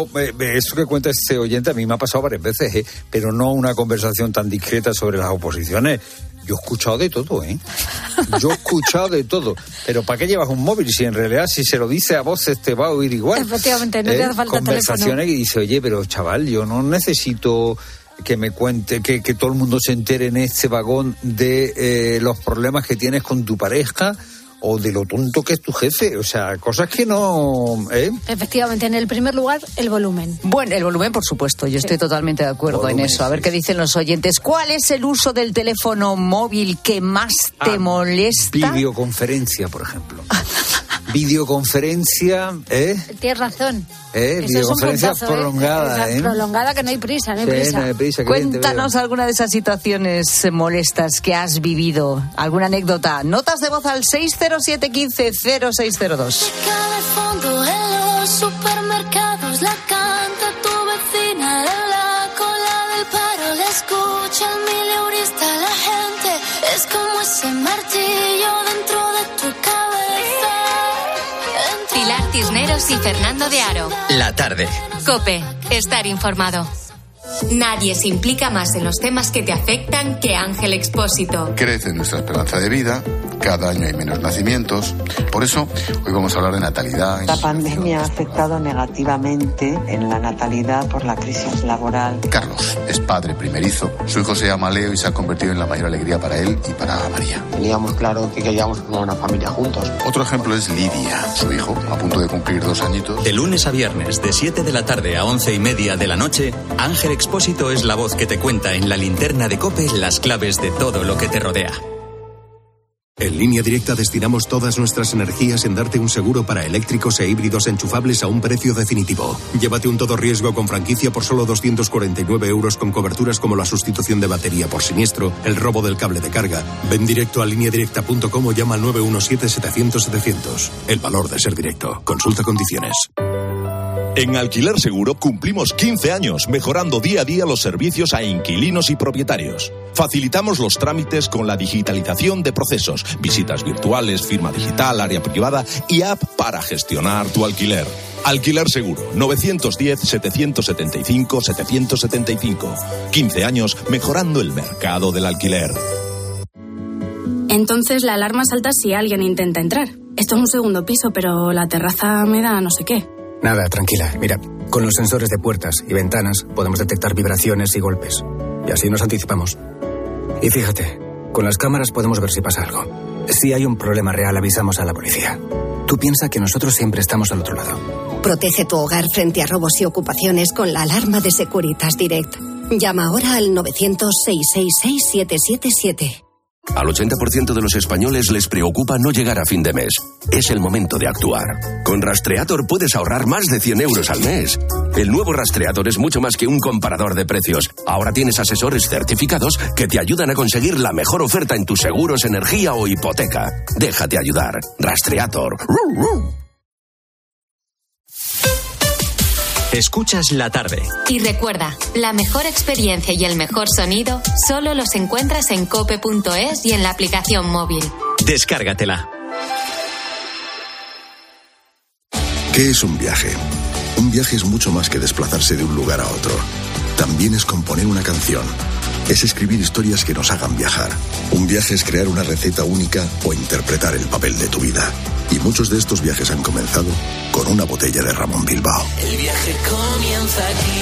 eso que cuenta este oyente a mí me ha pasado varias veces, pero no una conversación tan discreta sobre las oposiciones. Yo he escuchado de todo, Yo he escuchado de todo. Pero ¿para qué llevas un móvil? Si en realidad, si se lo dice a voces, te va a oír igual. Efectivamente, no te hace falta conversaciones teléfono. Que dice, oye, pero chaval, yo no necesito que me cuente, que todo el mundo se entere en este vagón de los problemas que tienes con tu pareja o de lo tonto que es tu jefe. O sea, cosas que no... Efectivamente, en el primer lugar, el volumen. Bueno, el volumen, por supuesto. Yo estoy totalmente de acuerdo en eso. A ver qué dicen los oyentes. ¿Cuál es el uso del teléfono móvil que más te molesta? Videoconferencia, por ejemplo. Videoconferencia, Tienes razón. Videoconferencia prolongada, prolongada, que no hay prisa, no hay prisa. Cuéntanos alguna de esas situaciones molestas que has vivido. ¿Alguna anécdota? Notas de voz al 607150602. De fondo en los supermercados la canta tu vecina, en la cola del paro la escucha el mileurista. La gente es como ese martillo dentro de tu cabeza. Pilar Cisneros y Fernando de Aro. La tarde. COPE. Estar informado. Nadie se implica más en los temas que te afectan que Ángel Expósito. Crece nuestra esperanza de vida, cada año hay menos nacimientos. Por eso, hoy vamos a hablar de natalidad. La pandemia ha afectado negativamente en la natalidad por la crisis laboral. Carlos es padre primerizo. Su hijo se llama Leo y se ha convertido en la mayor alegría para él y para María. Teníamos claro que queríamos formar una familia juntos. Otro ejemplo es Lidia, su hijo, a punto de cumplir 2 añitos. De lunes a viernes, de 7 de la tarde a 11:30 de la noche, Ángel Expósito es la voz que te cuenta en la linterna de COPE las claves de todo lo que te rodea. En Línea Directa destinamos todas nuestras energías en darte un seguro para eléctricos e híbridos enchufables a un precio definitivo. Llévate un todo riesgo con franquicia por solo 249 euros con coberturas como la sustitución de batería por siniestro, el robo del cable de carga. Ven directo a lineadirecta.com o llama al 917-700-700. El valor de ser directo. Consulta condiciones. En Alquiler Seguro cumplimos 15 años mejorando día a día los servicios a inquilinos y propietarios. Facilitamos los trámites con la digitalización de procesos, visitas virtuales, firma digital, área privada y app para gestionar tu alquiler. Alquiler Seguro, 910-775-775. 15 años mejorando el mercado del alquiler. Entonces la alarma salta si alguien intenta entrar. Esto es un segundo piso, pero la terraza me da no sé qué. Nada, tranquila. Mira, con los sensores de puertas y ventanas podemos detectar vibraciones y golpes. Y así nos anticipamos. Y fíjate, con las cámaras podemos ver si pasa algo. Si hay un problema real, avisamos a la policía. Tú piensa que nosotros siempre estamos al otro lado. Protege tu hogar frente a robos y ocupaciones con la alarma de Securitas Direct. Llama ahora al 900-666-777. Al 80% de los españoles les preocupa no llegar a fin de mes. Es el momento de actuar. Con Rastreator puedes ahorrar más de 100 euros al mes. El nuevo Rastreator es mucho más que un comparador de precios. Ahora tienes asesores certificados que te ayudan a conseguir la mejor oferta en tus seguros, energía o hipoteca. Déjate ayudar. Rastreator. Escuchas la tarde. Y recuerda, la mejor experiencia y el mejor sonido solo los encuentras en cope.es y en la aplicación móvil. Descárgatela. ¿Qué es un viaje? Un viaje es mucho más que desplazarse de un lugar a otro. También es componer una canción. Es escribir historias que nos hagan viajar. Un viaje es crear una receta única o interpretar el papel de tu vida. Y muchos de estos viajes han comenzado con una botella de Ramón Bilbao. El viaje comienza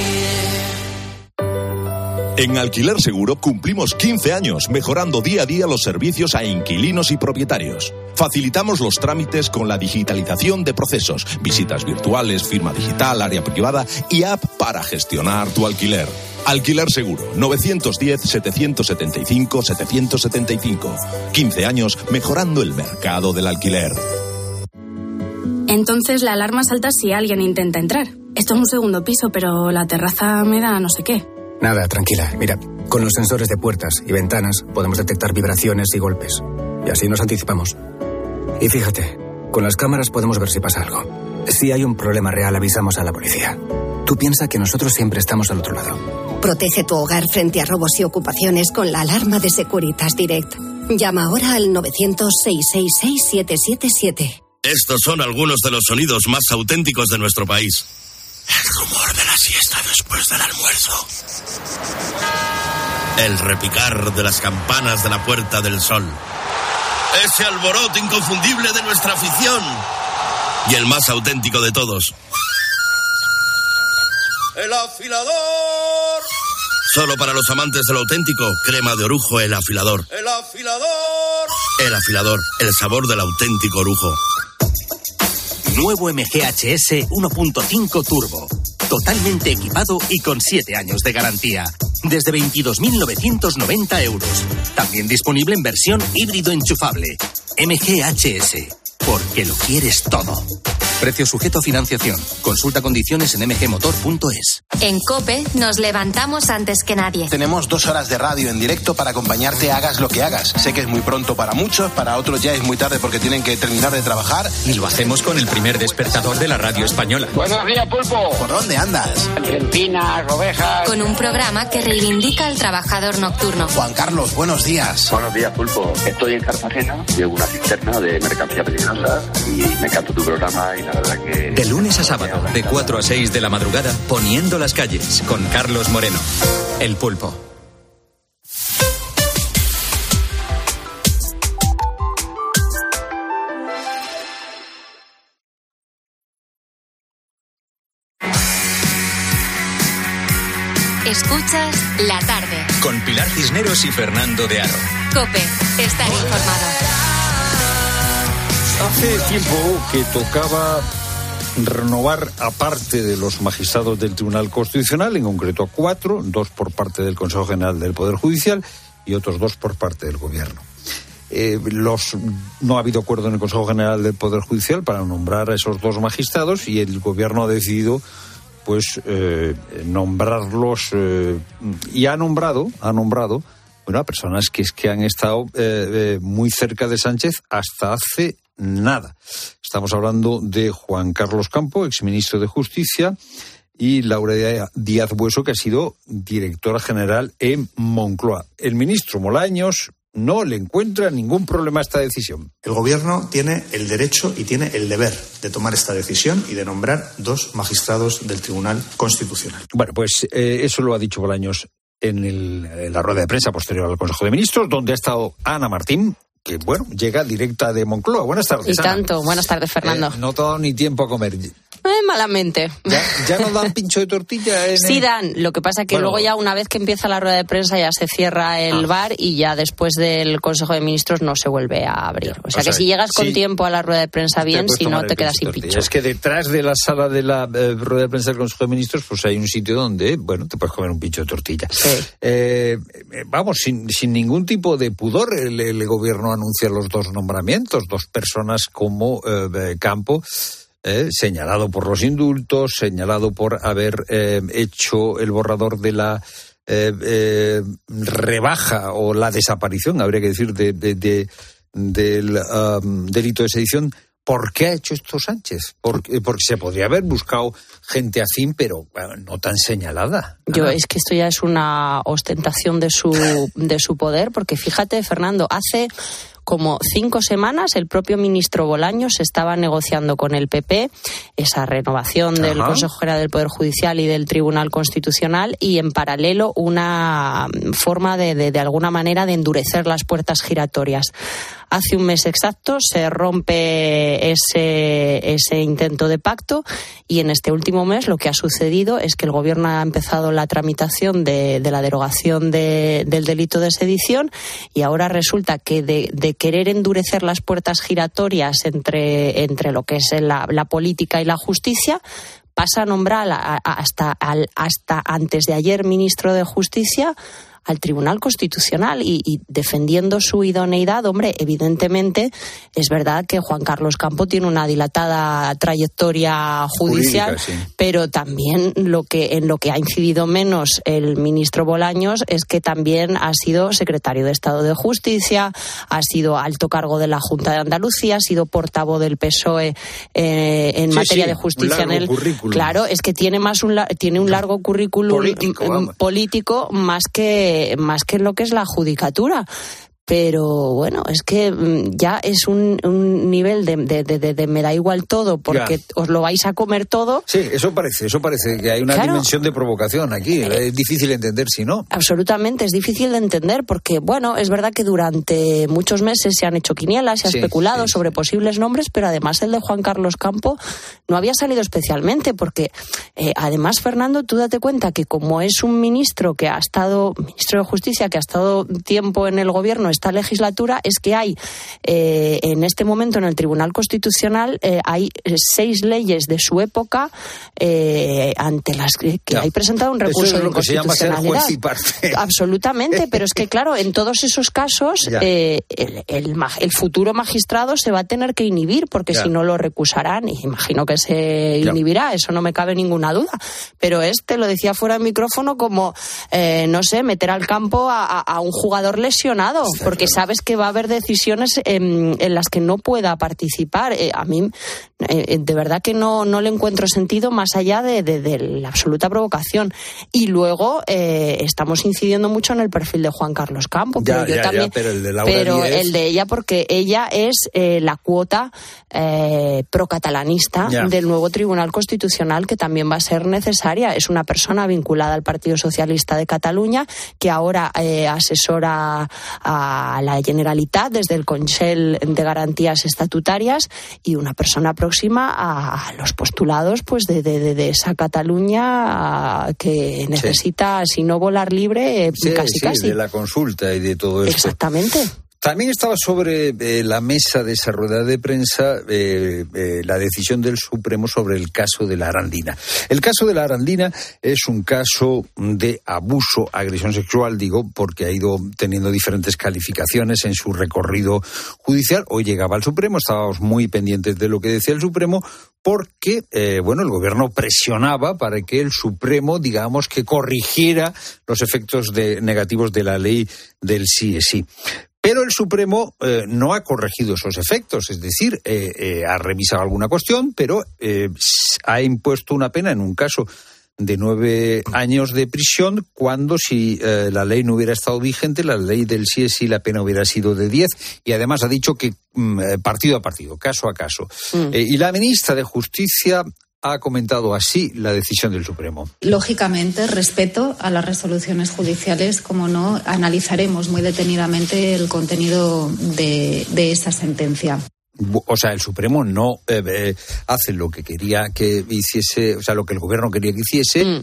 aquí. En Alquiler Seguro cumplimos 15 años mejorando día a día los servicios a inquilinos y propietarios. Facilitamos los trámites con la digitalización de procesos, visitas virtuales, firma digital, área privada y app para gestionar tu alquiler. Alquiler Seguro, 910-775-775. 15 años mejorando el mercado del alquiler. Entonces la alarma salta si alguien intenta entrar. Esto es un segundo piso, pero la terraza me da no sé qué. Nada, tranquila. Mira, con los sensores de puertas y ventanas podemos detectar vibraciones y golpes. Y así nos anticipamos. Y fíjate, con las cámaras podemos ver si pasa algo. Si hay un problema real, avisamos a la policía. Tú piensa que nosotros siempre estamos al otro lado. Protege tu hogar frente a robos y ocupaciones con la alarma de Securitas Direct. Llama ahora al 900-666-777. Estos son algunos de los sonidos más auténticos de nuestro país. El rumor de la siesta después del almuerzo. El repicar de las campanas de la Puerta del Sol. Ese alboroto inconfundible de nuestra afición. Y el más auténtico de todos. ¡El afilador! Solo para los amantes de lo auténtico, crema de orujo El Afilador. ¡El afilador! El Afilador, el sabor del auténtico orujo. Nuevo MGHS 1.5 Turbo. Totalmente equipado y con 7 años de garantía. Desde 22.990 euros. También disponible en versión híbrido enchufable. MGHS. Porque lo quieres todo. Precio sujeto a financiación. Consulta condiciones en mgmotor.es. En COPE nos levantamos antes que nadie. Tenemos 2 horas de radio en directo para acompañarte hagas lo que hagas. Sé que es muy pronto para muchos, para otros ya es muy tarde porque tienen que terminar de trabajar. Y lo hacemos con el primer despertador de la radio española. Buenos días, Pulpo. ¿Por dónde andas? Argentina, ovejas. Con un programa que reivindica al trabajador nocturno. Juan Carlos, buenos días. Buenos días, Pulpo. Estoy en Cartagena, llevo una cisterna de mercancía peligrosa y me encanta tu programa y la verdad que... De lunes a sábado, de 4 a 6 de la madrugada, Poniendo las calles, con Carlos Moreno. El Pulpo. Escuchas La Tarde. Con Pilar Cisneros y Fernando de Aro. COPE. Estar informado. Hace tiempo que tocaba renovar a parte de los magistrados del Tribunal Constitucional, en concreto a 4, 2 por parte del Consejo General del Poder Judicial y otros 2 por parte del Gobierno. No ha habido acuerdo en el Consejo General del Poder Judicial para nombrar a esos 2 magistrados y el Gobierno ha decidido nombrarlos y ha nombrado a personas que han estado muy cerca de Sánchez hasta hace nada. Estamos hablando de Juan Carlos Campo, exministro de Justicia, y Laura Díaz Bueso, que ha sido directora general en Moncloa. El ministro Molaños no le encuentra ningún problema a esta decisión. El Gobierno tiene el derecho y tiene el deber de tomar esta decisión y de nombrar 2 magistrados del Tribunal Constitucional. Bueno, pues eso lo ha dicho Bolaños en la rueda de prensa posterior al Consejo de Ministros, donde ha estado Ana Martín, que, llega directa de Moncloa. Buenas tardes, Y Ana. tanto. Buenas tardes, Fernando. No te ha dado ni tiempo a comer. Malamente. ¿Ya no dan pincho de tortilla? Sí dan, lo que pasa que luego ya una vez que empieza la rueda de prensa ya se cierra el bar y ya después del Consejo de Ministros no se vuelve a abrir. O sea que si llegas con tiempo a la rueda de prensa bien, si no te quedas sin pincho. Es que detrás de la sala de la rueda de prensa del Consejo de Ministros pues hay un sitio donde, te puedes comer un pincho de tortilla. Sí. Sin ningún tipo de pudor, el Gobierno anuncia los 2 nombramientos, 2 personas como Campo, señalado por los indultos, señalado por haber hecho el borrador de la rebaja o la desaparición, habría que decir, del delito de sedición. ¿Por qué ha hecho esto Sánchez? Porque se podría haber buscado gente afín, pero no tan señalada. Es que esto ya es una ostentación de su poder, porque fíjate, Fernando, hace como 5 semanas el propio ministro Bolaños estaba negociando con el PP esa renovación del Consejo General del Poder Judicial y del Tribunal Constitucional, y en paralelo una forma de alguna manera de endurecer las puertas giratorias. Hace un mes exacto se rompe ese intento de pacto, y en este último mes lo que ha sucedido es que el Gobierno ha empezado la tramitación de la derogación del delito de sedición, y ahora resulta que de querer endurecer las puertas giratorias entre lo que es la política y la justicia, pasa a nombrar hasta antes de ayer ministro de Justicia al Tribunal Constitucional y defendiendo su idoneidad. Hombre, evidentemente es verdad que Juan Carlos Campo tiene una dilatada trayectoria judicial, sí, pero también en lo que ha incidido menos el ministro Bolaños es que también ha sido secretario de Estado de Justicia, ha sido alto cargo de la Junta de Andalucía, ha sido portavoz del PSOE en materia de justicia. Claro, es que tiene un largo currículum político más que lo que es la judicatura. Pero bueno, es que ya es un nivel de me da igual todo porque os lo vais a comer todo. Sí, eso parece que hay una dimensión de provocación aquí. Es difícil de entender si no. Absolutamente, es difícil de entender porque, bueno, es verdad que durante muchos meses se han hecho quinielas, se ha especulado sobre posibles nombres, pero además el de Juan Carlos Campo no había salido especialmente porque, además, Fernando, tú date cuenta que como es un ministro ministro de Justicia, que ha estado tiempo en el Gobierno, esta legislatura, es que hay en este momento en el Tribunal Constitucional hay 6 leyes de su época ante las que hay presentado un recurso de inconstitucionalidad. Eso es lo que se llama ser juez y parte. Absolutamente, pero es que claro, en todos esos casos el futuro magistrado se va a tener que inhibir porque si no lo recusarán, y imagino que se inhibirá, eso no me cabe ninguna duda, pero lo decía fuera de micrófono como no sé, meter al campo a un jugador lesionado. porque sabes que va a haber decisiones en las que no pueda participar. A mí, de verdad que no le encuentro sentido más allá de la absoluta provocación. Y luego estamos incidiendo mucho en el perfil de Juan Carlos Campo, pero pero el de Laura Díez... el de ella, porque ella es la cuota procatalanista del nuevo Tribunal Constitucional, que también va a ser necesaria. Es una persona vinculada al Partido Socialista de Cataluña, que ahora asesora a la Generalitat desde el Consell de Garantías Estatutarias, y una persona próxima a los postulados pues de esa Cataluña que necesita, si no volar libre, casi. De la consulta y de todo esto. Exactamente. También estaba sobre la mesa de esa rueda de prensa la decisión del Supremo sobre el caso de la Arandina. El caso de la Arandina es un caso de abuso, agresión sexual, digo, porque ha ido teniendo diferentes calificaciones en su recorrido judicial. Hoy llegaba al Supremo, estábamos muy pendientes de lo que decía el Supremo, porque el gobierno presionaba para que el Supremo, digamos, que corrigiera los efectos negativos de la ley del sí es sí. Pero el Supremo no ha corregido esos efectos, es decir, ha revisado alguna cuestión, pero ha impuesto una pena en un caso de 9 años de prisión, cuando si la ley no hubiera estado vigente, la ley del sí es sí, la pena hubiera sido de 10, y además ha dicho que partido a partido, caso a caso. Y la ministra de Justicia ha comentado así la decisión del Supremo. Lógicamente, respeto a las resoluciones judiciales, como no, analizaremos muy detenidamente el contenido de esa sentencia. O sea, el Supremo no hace lo que quería que hiciese, o sea, lo que el gobierno quería que hiciese.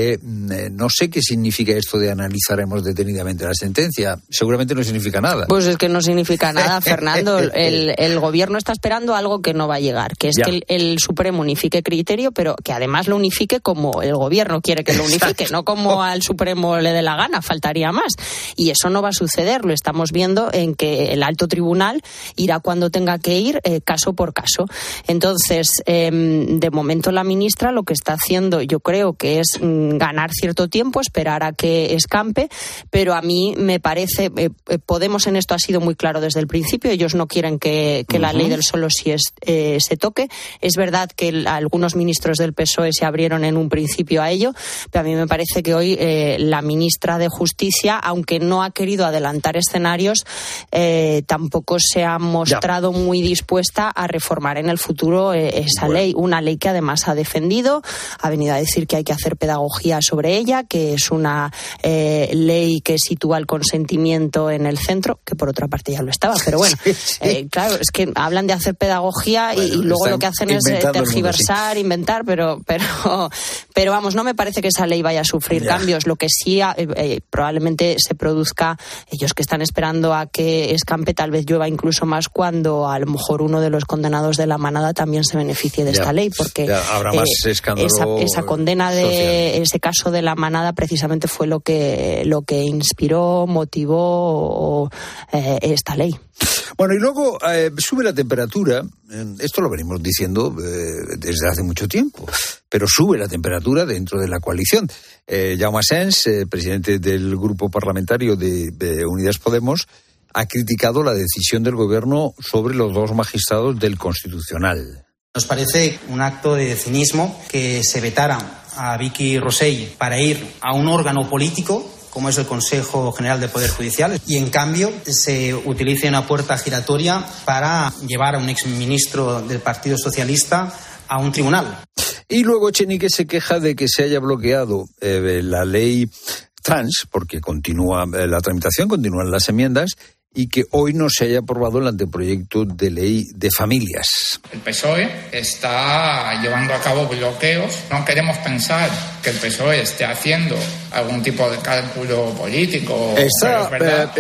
No sé qué significa esto de analizaremos detenidamente la sentencia. Seguramente no significa nada. Pues es que no significa nada, Fernando. El gobierno está esperando algo que no va a llegar, que es que el Supremo unifique criterio, pero que además lo unifique como el gobierno quiere que lo unifique, no como al Supremo le dé la gana, faltaría más. Y eso no va a suceder, lo estamos viendo en que el alto tribunal irá cuando tenga que ir, caso por caso. Entonces, de momento la ministra lo que está haciendo, yo creo que es ganar cierto tiempo, esperar a que escampe, pero a mí me parece, Podemos en esto ha sido muy claro desde el principio, ellos no quieren que la ley del solo sí se toque. Es verdad que algunos ministros del PSOE se abrieron en un principio a ello, pero a mí me parece que hoy la ministra de Justicia, aunque no ha querido adelantar escenarios, tampoco se ha mostrado muy dispuesta a reformar en el futuro esa ley, una ley que además ha defendido, ha venido a decir que hay que hacer pedagogía sobre ella, que es una ley que sitúa el consentimiento en el centro, que por otra parte ya lo estaba, pero bueno, claro, es que hablan de hacer pedagogía y luego lo que hacen es tergiversar, inventar, pero vamos, no me parece que esa ley vaya a sufrir cambios. Lo que sí probablemente se produzca, ellos que están esperando a que escampe, tal vez llueva incluso más cuando a lo mejor uno de los condenados de la manada también se beneficie de esta ley, porque habrá más escándalo esa condena de ese caso de la manada precisamente fue lo que inspiró, motivó esta ley. Bueno, y luego sube la temperatura, esto lo venimos diciendo desde hace mucho tiempo, pero sube la temperatura dentro de la coalición. Jaume Asens, presidente del grupo parlamentario de Unidas Podemos, ha criticado la decisión del gobierno sobre los 2 magistrados del Constitucional. Nos parece un acto de cinismo que se vetara a Vicky Rosell para ir a un órgano político como es el Consejo General de Poder Judicial, y en cambio se utilice una puerta giratoria para llevar a un exministro del Partido Socialista a un tribunal. Y luego Echenique se queja de que se haya bloqueado la ley trans, porque continúa la tramitación, continúan las enmiendas, y que hoy no se haya aprobado el anteproyecto de ley de familias. El PSOE está llevando a cabo bloqueos. No queremos pensar que el PSOE esté haciendo algún tipo de cálculo político. Está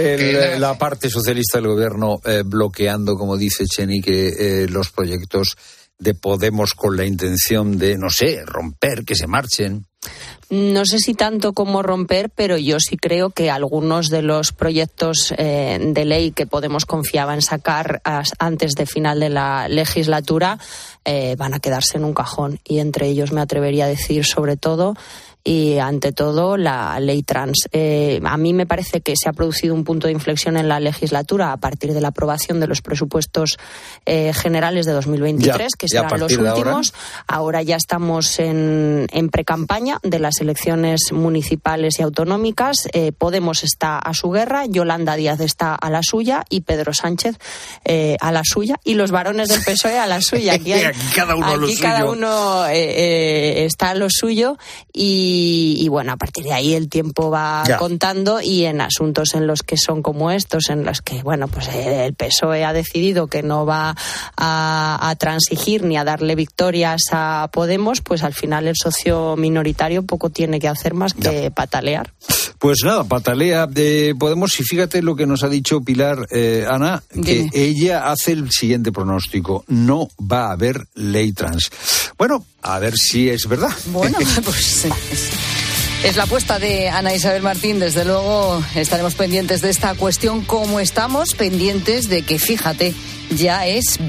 la parte socialista del gobierno bloqueando, como dice Echenique, los proyectos de Podemos con la intención de, no sé, romper, que se marchen. No sé si tanto como romper, pero yo sí creo que algunos de los proyectos de ley que Podemos confiaba en sacar antes de final de la legislatura van a quedarse en un cajón. Y entre ellos me atrevería a decir, sobre todo, y, ante todo, la ley trans. A mí me parece que se ha producido un punto de inflexión en la legislatura a partir de la aprobación de los presupuestos generales de 2023, que serán los últimos. Ahora ya estamos en precampaña de las elecciones municipales y autonómicas. Podemos está a su guerra, Yolanda Díaz está a la suya y Pedro Sánchez a la suya, y los varones del PSOE a la suya. Aquí cada uno está a lo suyo y bueno, a partir de ahí el tiempo va contando, y en asuntos en los que son como estos, en los que, bueno, pues el PSOE ha decidido que no va a transigir ni a darle victorias a Podemos, pues al final el socio minoritario poco tiene que hacer más que patalear. Pues nada, patalea de Podemos, y fíjate lo que nos ha dicho Pilar, Ana, que ella hace el siguiente pronóstico: no va a haber ley trans. Bueno, a ver si es verdad. Bueno, pues es la apuesta de Ana Isabel Martín. Desde luego estaremos pendientes de esta cuestión, como estamos pendientes de que, fíjate, ya es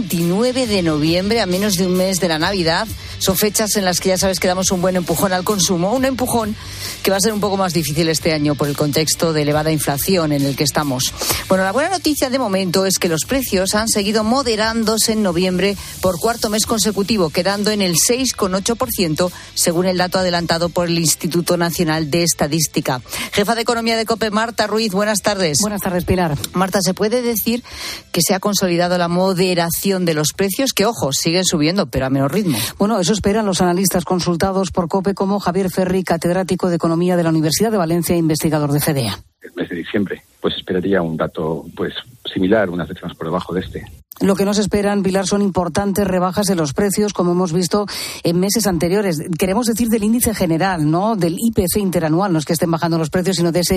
29 de noviembre, a menos de un mes de la Navidad. Son fechas en las que, ya sabes, que damos un buen empujón al consumo, un empujón que va a ser un poco más difícil este año por el contexto de elevada inflación en el que estamos. Bueno, la buena noticia de momento es que los precios han seguido moderándose en noviembre por cuarto mes consecutivo, quedando en el 6,8%, según el dato adelantado por el Instituto Nacional de Estadística. Jefa de Economía de COPE, Marta Ruiz, buenas tardes. Buenas tardes, Pilar. Marta, ¿se puede decir que se ha consolidado la moderación de los precios, que, ojo, siguen subiendo, pero a menor ritmo? Bueno, eso esperan los analistas consultados por COPE, como Javier Ferri, catedrático de Economía de la Universidad de Valencia e investigador de FEDEA. El mes de diciembre, pues esperaría un dato similar, unas décimas por debajo de este. Lo que nos esperan, Pilar, son importantes rebajas en los precios, como hemos visto en meses anteriores. Queremos decir del índice general, no del IPC interanual, no es que estén bajando los precios, sino de ese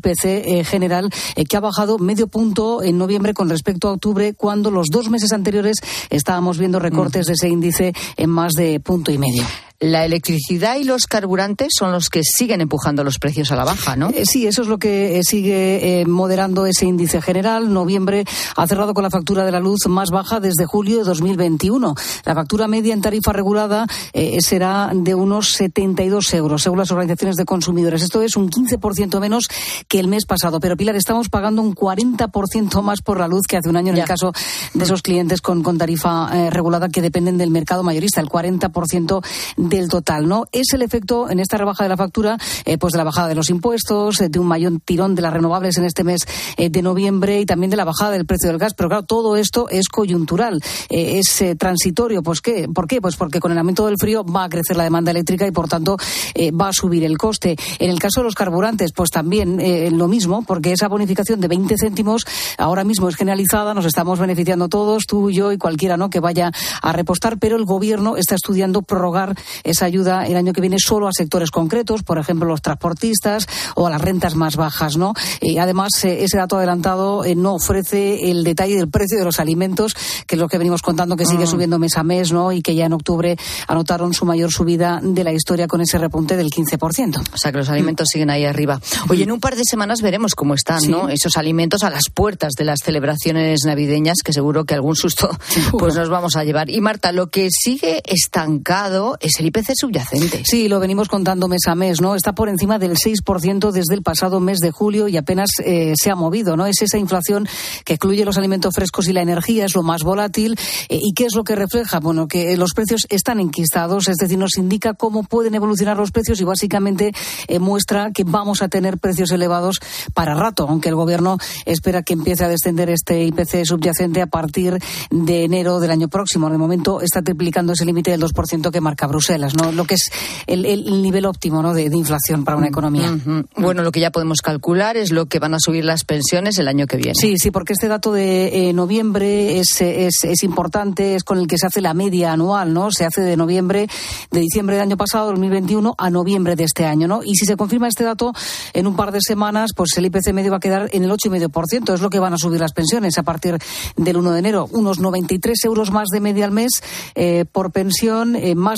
IPC general, que ha bajado medio punto en noviembre con respecto a octubre, cuando los 2 meses anteriores estábamos viendo recortes de ese índice en más de 1,5 puntos. La electricidad y los carburantes son los que siguen empujando los precios a la baja, ¿no? Sí, eso es lo que sigue moderando ese índice general. Noviembre ha cerrado con la factura de la luz más baja desde julio de 2021. La factura media en tarifa regulada será de unos 72 euros, según las organizaciones de consumidores. Esto es un 15% menos que el mes pasado. Pero, Pilar, estamos pagando un 40% más por la luz que hace un año en el caso de esos clientes con tarifa regulada, que dependen del mercado mayorista, el 40% del total, ¿no? Es el efecto en esta rebaja de la factura, pues de la bajada de los impuestos, de un mayor tirón de las renovables en este mes de noviembre, y también de la bajada del precio del gas. Pero claro, todo esto es coyuntural, es transitorio. ¿Pues qué? ¿Por qué? Pues porque con el aumento del frío va a crecer la demanda eléctrica y, por tanto, va a subir el coste. En el caso de los carburantes, pues también lo mismo, porque esa bonificación de 20 céntimos ahora mismo es generalizada, nos estamos beneficiando todos, tú, yo y cualquiera, ¿no?, que vaya a repostar, pero el gobierno está estudiando prorrogar esa ayuda el año que viene solo a sectores concretos, por ejemplo los transportistas o a las rentas más bajas, ¿no? Además, ese dato adelantado no ofrece el detalle del precio de los alimentos, que es lo que venimos contando, que sigue subiendo mes a mes, ¿no? Y que ya en octubre anotaron su mayor subida de la historia con ese repunte del 15%. O sea que los alimentos siguen ahí arriba. Oye, en un par de semanas veremos cómo están, ¿no?, esos alimentos a las puertas de las celebraciones navideñas, que seguro que algún susto pues nos vamos a llevar. Y, Marta, lo que sigue estancado es el IPC subyacente. Sí, lo venimos contando mes a mes, ¿no? Está por encima del 6% desde el pasado mes de julio y apenas se ha movido, ¿no? Es esa inflación que excluye los alimentos frescos y la energía, es lo más volátil. ¿Y qué es lo que refleja? Bueno, que los precios están enquistados, es decir, nos indica cómo pueden evolucionar los precios, y básicamente muestra que vamos a tener precios elevados para rato, aunque el gobierno espera que empiece a descender este IPC subyacente a partir de enero del año próximo. De momento está triplicando ese límite del 2% que marca Bruselas, ¿no? Lo que es el nivel óptimo, ¿no?, de inflación para una economía. Bueno, lo que ya podemos calcular es lo que van a subir las pensiones el año que viene. Sí, porque este dato de noviembre es importante, es con el que se hace la media anual, ¿no? Se hace de diciembre del año pasado, 2021, a noviembre de este año, ¿no? Y si se confirma este dato en un par de semanas, pues el IPC medio va a quedar en el 8,5%, es lo que van a subir las pensiones a partir del 1 de enero. Unos 93 euros más de media al mes por pensión, más de 15.000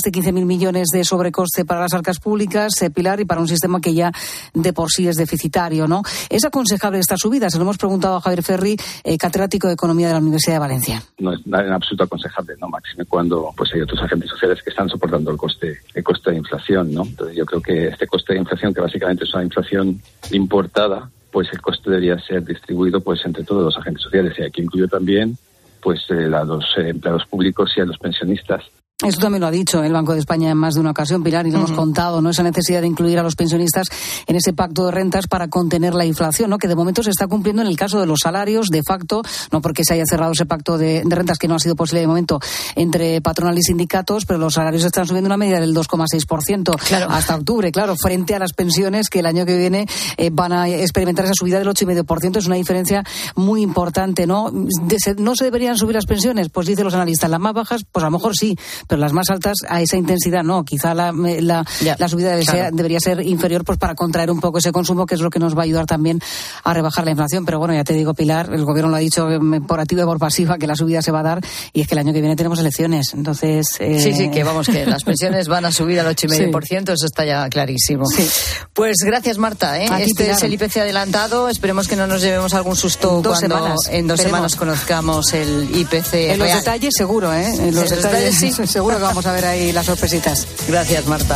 millones de sobrecoste para las arcas públicas, Pilar, y para un sistema que ya de por sí es deficitario, ¿no? ¿Es aconsejable esta subida? Se lo hemos preguntado a Javier Ferri, catedrático de Economía de la Universidad de Valencia. No es en absoluto aconsejable, ¿no? Máxime cuando pues hay otros agentes sociales que están soportando el coste de inflación, ¿no? Entonces yo creo que este coste de inflación, que básicamente es una inflación importada, pues el coste debería ser distribuido pues entre todos los agentes sociales, y aquí incluyo también pues a los empleados públicos y a los pensionistas. Eso también lo ha dicho el Banco de España en más de una ocasión, Pilar, y lo hemos contado, ¿no? Esa necesidad de incluir a los pensionistas en ese pacto de rentas para contener la inflación, ¿no? Que de momento se está cumpliendo en el caso de los salarios, de facto, no porque se haya cerrado ese pacto de rentas, que no ha sido posible de momento entre patronal y sindicatos, pero los salarios están subiendo una media del 2,6% hasta octubre, claro, frente a las pensiones que el año que viene van a experimentar esa subida del 8,5%. Es una diferencia muy importante, ¿no? ¿No se deberían subir las pensiones? Pues dicen los analistas, las más bajas, pues a lo mejor sí, pero las más altas a esa intensidad no. Quizá la subida debería ser inferior, pues para contraer un poco ese consumo, que es lo que nos va a ayudar también a rebajar la inflación. Pero bueno, ya te digo, Pilar, el gobierno lo ha dicho por activa y por pasiva, que la subida se va a dar, y es que el año que viene tenemos elecciones. Entonces sí, que vamos, que las pensiones van a subir al 8,5%, eso está ya clarísimo. Sí. Pues gracias, Marta, este es el IPC adelantado. Esperemos que no nos llevemos algún susto en dos semanas conozcamos el IPC en los detalles seguro, en los detalles sí. Seguro que vamos a ver ahí las sorpresitas. Gracias, Marta.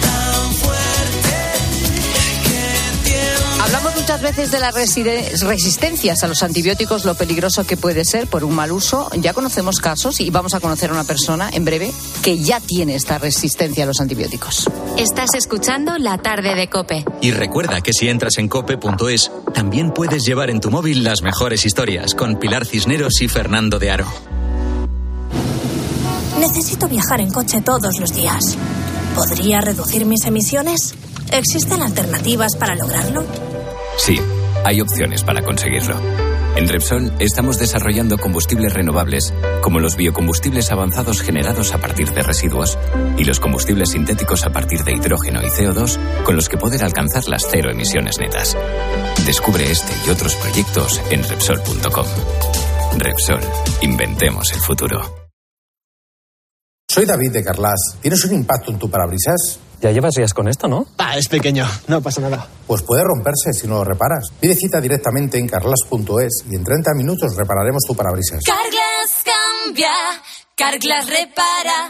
Hablamos muchas veces de las resistencias a los antibióticos, lo peligroso que puede ser por un mal uso. Ya conocemos casos y vamos a conocer a una persona en breve que ya tiene esta resistencia a los antibióticos. Estás escuchando La Tarde de COPE. Y recuerda que si entras en cope.es, también puedes llevar en tu móvil las mejores historias con Pilar Cisneros y Fernando de Aro. Necesito viajar en coche todos los días. ¿Podría reducir mis emisiones? ¿Existen alternativas para lograrlo? Sí, hay opciones para conseguirlo. En Repsol estamos desarrollando combustibles renovables, como los biocombustibles avanzados generados a partir de residuos y los combustibles sintéticos a partir de hidrógeno y CO2, con los que poder alcanzar las 0 emisiones netas. Descubre este y otros proyectos en Repsol.com. Repsol, inventemos el futuro. Soy David de Carlas. ¿Tienes un impacto en tu parabrisas? Ya llevas días con esto, ¿no? Es pequeño, no pasa nada. Pues puede romperse si no lo reparas. Pide cita directamente en carglass.es y en 30 minutos repararemos tu parabrisas. Carglass cambia, Carglass repara.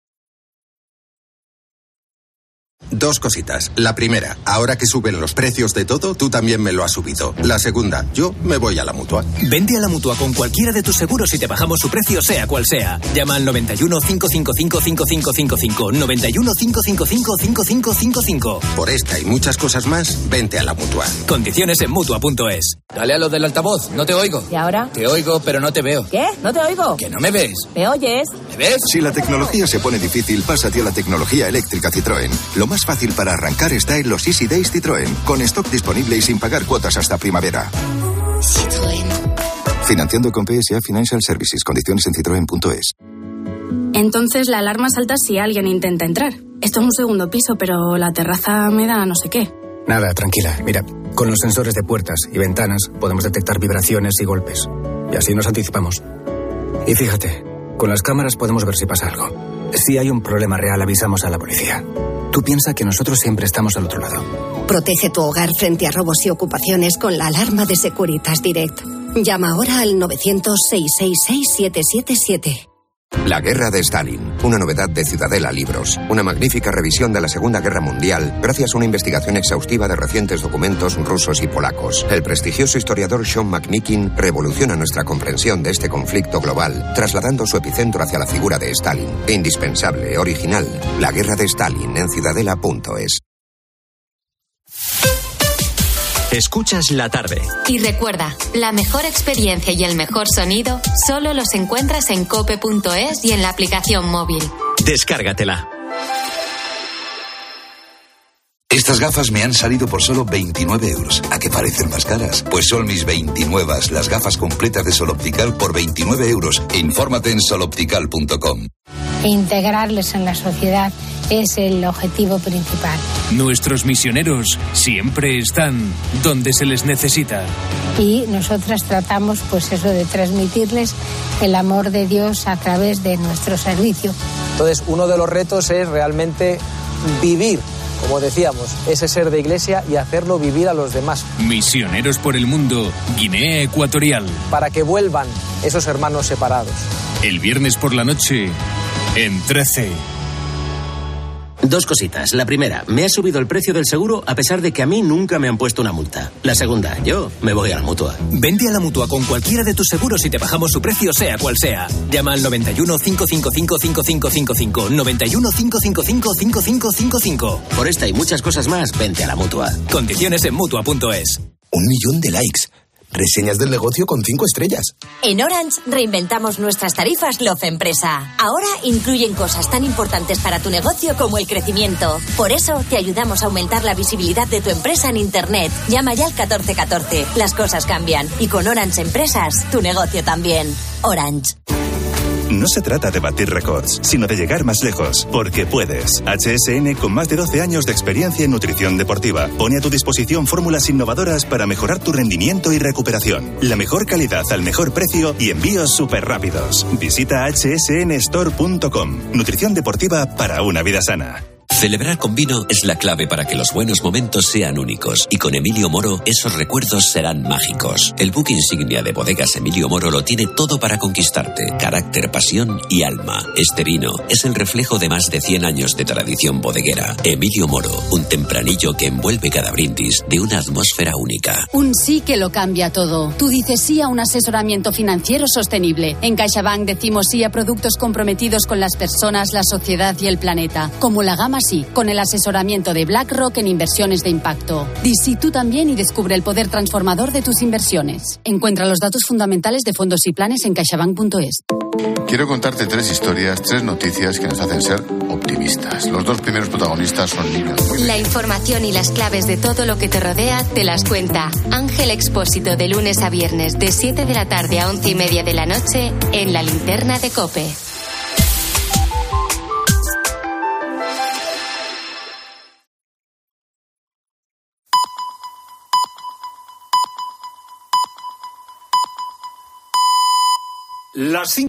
Dos cositas. La primera, ahora que suben los precios de todo, tú también me lo has subido. La segunda, yo me voy a la Mutua. Vente a la Mutua con cualquiera de tus seguros y te bajamos su precio, sea cual sea. Llama al 91 555 5555. 91 555 5555. Por esta y muchas cosas más, vente a la Mutua. Condiciones en Mutua.es. Dale a lo del altavoz, no te oigo. ¿Y ahora? Te oigo, pero no te veo. ¿Qué? ¿No te oigo? Que no me ves. ¿Me oyes? ¿Me ves? Si la tecnología se pone difícil, pásate a la tecnología eléctrica Citroën. Lo más fácil para arrancar está en los Easy Days Citroën, con stock disponible y sin pagar cuotas hasta primavera. Citroën. Financiando con PSA Financial Services. Condiciones en citroen.es. Entonces la alarma salta si alguien intenta entrar. Esto es un segundo piso, pero la terraza me da no sé qué. Nada, tranquila. Mira, con los sensores de puertas y ventanas podemos detectar vibraciones y golpes. Y así nos anticipamos. Y fíjate, con las cámaras podemos ver si pasa algo. Si hay un problema real, avisamos a la policía. Tú piensa que nosotros siempre estamos al otro lado. Protege tu hogar frente a robos y ocupaciones con la alarma de Securitas Direct. Llama ahora al 900-666-777. La guerra de Stalin, una novedad de Ciudadela Libros. Una magnífica revisión de la Segunda Guerra Mundial gracias a una investigación exhaustiva de recientes documentos rusos y polacos. El prestigioso historiador Sean McNikin revoluciona nuestra comprensión de este conflicto global, trasladando su epicentro hacia la figura de Stalin. Indispensable, original. La guerra de Stalin en ciudadela.es. Escuchas La Tarde. Y recuerda, la mejor experiencia y el mejor sonido solo los encuentras en cope.es y en la aplicación móvil. Descárgatela. Estas gafas me han salido por solo 29 euros. ¿A qué parecen más caras? Pues son mis 29, las gafas completas de Sol Optical por 29 euros. Infórmate en soloptical.com. Integrarles en la sociedad es el objetivo principal. Nuestros misioneros siempre están donde se les necesita. Y nosotras tratamos, pues eso, de transmitirles el amor de Dios a través de nuestro servicio. Entonces, uno de los retos es realmente vivir, como decíamos, ese ser de iglesia y hacerlo vivir a los demás. Misioneros por el mundo, Guinea Ecuatorial. Para que vuelvan esos hermanos separados. El viernes por la noche, en 13. Dos cositas. La primera, me ha subido el precio del seguro a pesar de que a mí nunca me han puesto una multa. La segunda, yo me voy a la Mutua. Vente a la Mutua con cualquiera de tus seguros y te bajamos su precio sea cual sea. Llama al 91 555 5555. 91 555 5555. Por esta y muchas cosas más, vente a la Mutua. Condiciones en Mutua.es. 1 millón de likes. Reseñas del negocio con 5 estrellas. En Orange reinventamos nuestras tarifas Love Empresa. Ahora incluyen cosas tan importantes para tu negocio como el crecimiento. Por eso te ayudamos a aumentar la visibilidad de tu empresa en Internet. Llama ya al 1414. Las cosas cambian. Y con Orange Empresas, tu negocio también. Orange. No se trata de batir récords, sino de llegar más lejos, porque puedes. HSN, con más de 12 años de experiencia en nutrición deportiva, pone a tu disposición fórmulas innovadoras para mejorar tu rendimiento y recuperación. La mejor calidad al mejor precio y envíos súper rápidos. Visita hsnstore.com. Nutrición deportiva para una vida sana. Celebrar con vino es la clave para que los buenos momentos sean únicos, y con Emilio Moro esos recuerdos serán mágicos. El buque insignia de Bodegas Emilio Moro lo tiene todo para conquistarte: carácter, pasión y alma. Este vino es el reflejo de más de 100 años de tradición bodeguera. Emilio Moro, un tempranillo que envuelve cada brindis de una atmósfera única. Un sí que lo cambia todo. Tú dices sí a un asesoramiento financiero sostenible. En CaixaBank decimos sí a productos comprometidos con las personas, la sociedad y el planeta, como la gama Sí, con el asesoramiento de BlackRock en inversiones de impacto. Di sí tú también y descubre el poder transformador de tus inversiones. Encuentra los datos fundamentales de fondos y planes en caixabank.es. Quiero contarte 3 historias, 3 noticias que nos hacen ser optimistas. Los 2 primeros protagonistas son niños. La información y las claves de todo lo que te rodea te las cuenta Ángel Expósito, de lunes a viernes de 7 de la tarde a 11:30 de la noche en La Linterna de COPE. Las